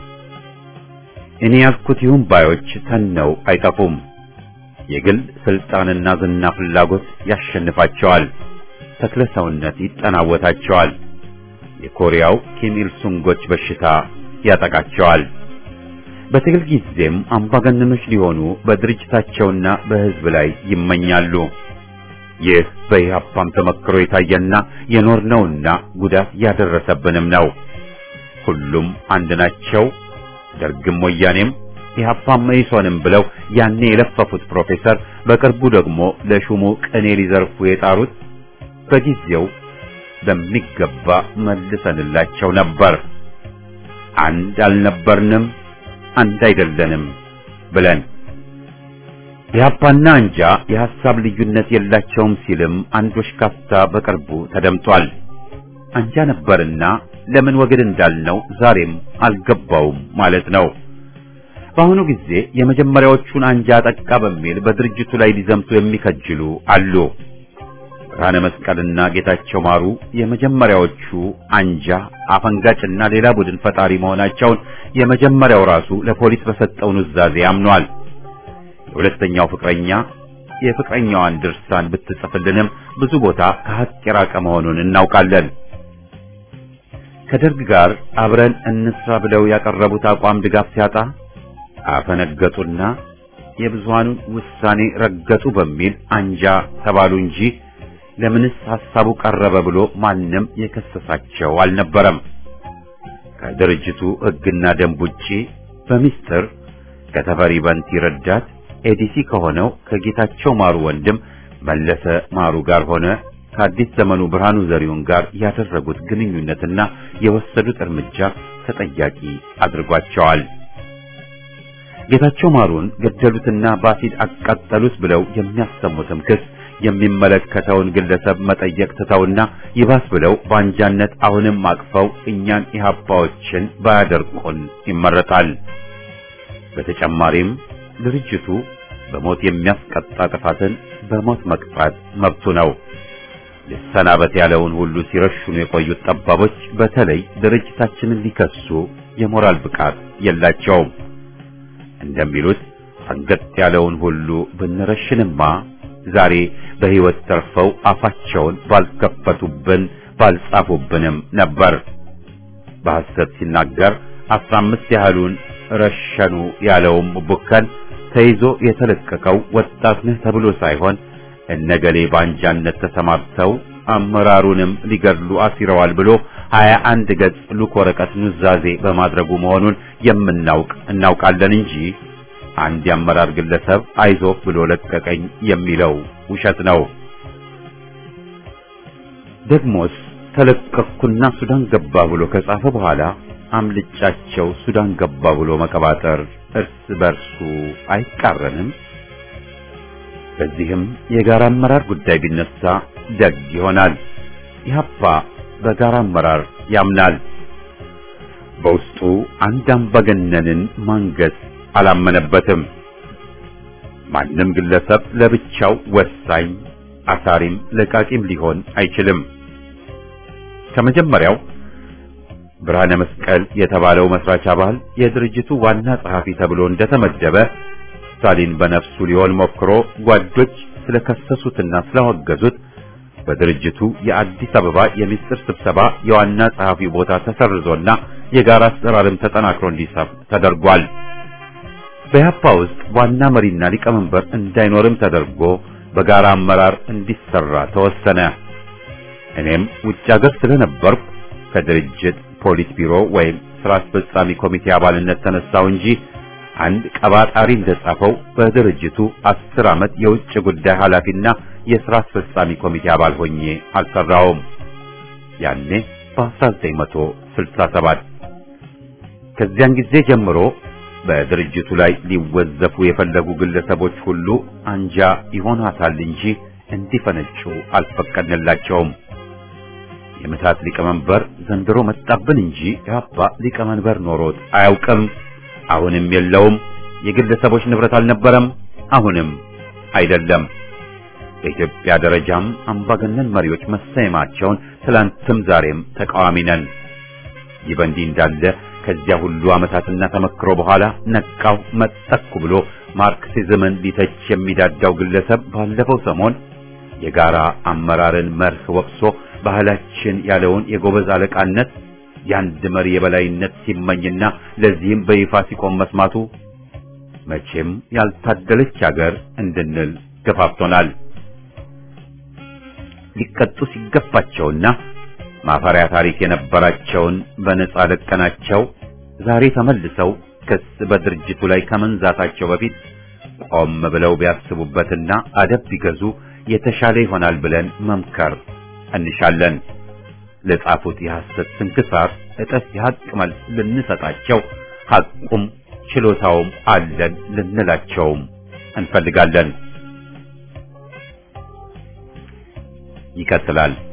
እኔ ያልኩት ይሁን ባዮች ተነው አይጠፉም። የግል ስልጣንና ዝና ፍላጎት ያሸንፋቸዋል፣ ተክለ ሰውነት ይጠናወታቸዋል። የኮሪያው ኪም ኢል ሱንጎች በሽታ ያጠቃቸዋል። በትግል ጊዜም አምባገነኖች ሊሆኑ በድርጅታቸውና በህዝብ ላይ ይመኛሉ። ይህ በኢህአፓም ተመክሮ የታየና የኖርነውና ጉዳት ያደረሰብንም ነው። ሁሉም አንድ ናቸው፣ ደርግም ወያኔም ኢህአፓም መኢሶንም ብለው ያኔ የለፈፉት ፕሮፌሰር በቅርቡ ደግሞ ለሹሙ ቅኔ ሊዘርፉ የጣሩት በጊዜው በሚገባ መልሰንላቸው ነበር። አንድ አልነበርንም፣ አንድ አይደለንም ብለን ኢህአፓና አንጃ የሐሳብ ልዩነት የላቸውም ሲልም አንዶች ካፍታ በቅርቡ ተደምጧል። አንጃ ነበርና ለምን ወግድ እንዳልነው ዛሬም አልገባውም ማለት ነው። በአሁኑ ጊዜ የመጀመሪያዎቹን አንጃ አጠቃ በሚል በድርጅቱ ላይ ሊዘምቱ የሚከጅሉ አሉ። ብርሃነ መስቀልና ጌታቸው ማሩ የመጀመሪያዎቹ አንጃ አፈንጋጭና ሌላ ቡድን ፈጣሪ መሆናቸውን የመጀመሪያው ራሱ ለፖሊስ በሰጠው ኑዛዜ አምኗል። የሁለተኛው ፍቅረኛ የፍቅረኛዋን ድርሳን ብትጽፍልንም ብዙ ቦታ ከሐቅ የራቀ መሆኑን እናውቃለን። ከደርግ ጋር አብረን እንስራ ብለው ያቀረቡት አቋም ድጋፍ ሲያጣ አፈነገጡና የብዙሃኑን ውሳኔ ረገጡ በሚል አንጃ ተባሉ እንጂ ለምንስ ሐሳቡ ቀረበ ብሎ ማንም የከሰሳቸው አልነበረም። ከድርጅቱ ሕግና ደንብ ውጪ በሚስጥር ከተፈሪ በንቲ ረዳት ኤዲሲ ከሆነው ከጌታቸው ማሩ ወንድም መለሰ ማሩ ጋር ሆነ ከአዲስ ዘመኑ ብርሃኑ ዘሪሁን ጋር ያደረጉት ግንኙነትና የወሰዱት እርምጃ ተጠያቂ አድርጓቸዋል። ጌታቸው ማሩን ገደሉትና በአሲድ አቃጠሉት ብለው የሚያሰሙትም ክስ የሚመለከተውን ግለሰብ መጠየቅ ትተውና ይባስ ብለው ባንጃነት አሁንም አቅፈው እኛን ኢህአፓዎችን ባያደርቁን ይመረጣል። በተጨማሪም ድርጅቱ በሞት የሚያስቀጣ ጥፋትን በሞት መቅጣት መብቱ ነው። ልሰናበት ያለውን ሁሉ ሲረሽኑ የቆዩት ጠባቦች በተለይ ድርጅታችንን ሊከሱ የሞራል ብቃት የላቸውም። እንደሚሉት አንገት ያለውን ሁሉ ብንረሽንማ ዛሬ በሕይወት ተርፈው አፋቸውን ባልከፈቱብን ባልጻፉብንም ነበር። በሐሰት ሲናገር አስራ አምስት ያህሉን ረሸኑ ያለውም ቡከን ተይዞ የተለቀቀው ወጣት ነህ ተብሎ ሳይሆን እነገሌ ባንጃነት ተሰማርተው አመራሩንም ሊገድሉ አሲረዋል ብሎ ሀያ አንድ ገጽ ሉክ ወረቀት ኑዛዜ በማድረጉ መሆኑን የምናውቅ እናውቃለን እንጂ አንድ የአመራር ግለሰብ አይዞህ ብሎ ለቀቀኝ የሚለው ውሸት ነው። ደግሞስ ተለቀቅኩና ሱዳን ገባ ብሎ ከጻፈ በኋላ አምልጫቸው ሱዳን ገባ ብሎ መቀባጠር እርስ በርሱ አይቃረንም? በዚህም የጋራ አመራር ጉዳይ ቢነሳ ደግ ይሆናል። ኢህአፓ በጋራ አመራር ያምናል። በውስጡ አንድ አምባገነንን ማንገስ አላመነበትም። ማንም ግለሰብ ለብቻው ወሳኝ አሳሪም ለቃቂም ሊሆን አይችልም። ከመጀመሪያው ብርሃነ መስቀል የተባለው መስራች አባል የድርጅቱ ዋና ጸሐፊ ተብሎ እንደተመደበ ስታሊን በነፍሱ ሊሆን ሞክሮ ጓዶች ስለከሰሱትና ስለወገዙት በድርጅቱ የአዲስ አበባ የሚስጥር ስብሰባ የዋና ጸሐፊ ቦታ ተሰርዞና የጋራ አሰራርም ተጠናክሮ እንዲሰፍ ተደርጓል። በኢህአፓ ውስጥ ዋና መሪና ሊቀመንበር እንዳይኖርም ተደርጎ በጋራ አመራር እንዲሰራ ተወሰነ። እኔም ውጭ ሀገር ስለነበርኩ ከድርጅት ፖሊስ ቢሮ ወይም ስራ አስፈጻሚ ኮሚቴ አባልነት ተነሳው እንጂ አንድ ቀባጣሪ እንደጻፈው በድርጅቱ አስር ዓመት የውጭ ጉዳይ ኃላፊና የሥራ አስፈጻሚ ኮሚቴ አባል ሆኜ አልሰራውም። ያኔ በአስራ ዘጠኝ መቶ ስልሳ ሰባት ከዚያን ጊዜ ጀምሮ በድርጅቱ ላይ ሊወዘፉ የፈለጉ ግለሰቦች ሁሉ አንጃ ይሆናታል እንጂ እንዲፈነጩ አልፈቀድንላቸውም። የምታት ሊቀመንበር ዘንድሮ መጣብን እንጂ ኢህአፓ ሊቀመንበር ኖሮት አያውቅም። አሁንም የለውም። የግለሰቦች ንብረት አልነበረም፣ አሁንም አይደለም። በኢትዮጵያ ደረጃም አምባገነን መሪዎች መሰየማቸውን ትላንትም ዛሬም ተቃዋሚ ነን። ይህ በእንዲህ እንዳለ ከዚያ ሁሉ ዓመታትና ተመክሮ በኋላ ነቃው መጠኩ ብሎ ማርክሲዝምን ሊተች የሚዳዳው ግለሰብ ባለፈው ሰሞን የጋራ አመራርን መርህ ወቅሶ ባህላችን ያለውን የጎበዝ አለቃነት የአንድ መሪ የበላይነት ሲመኝና ለዚህም በይፋ ሲቆም መስማቱ መቼም ያልታደለች ሀገር እንድንል ገፋፍቶናል። ሊቀጡ ሲገባቸውና ማፈሪያ ታሪክ የነበራቸውን በነጻ ለቀናቸው ዛሬ ተመልሰው ክስ በድርጅቱ ላይ ከመንዛታቸው በፊት ቆም ብለው ቢያስቡበትና አደብ ቢገዙ የተሻለ ይሆናል ብለን መምከር እንሻለን። ለጻፉት የሐሰት ስንክሳር እጥፍ የሐቅ መልስ ልንሰጣቸው ሐቁም ችሎታውም አለን ልንላቸውም እንፈልጋለን። ይቀጥላል።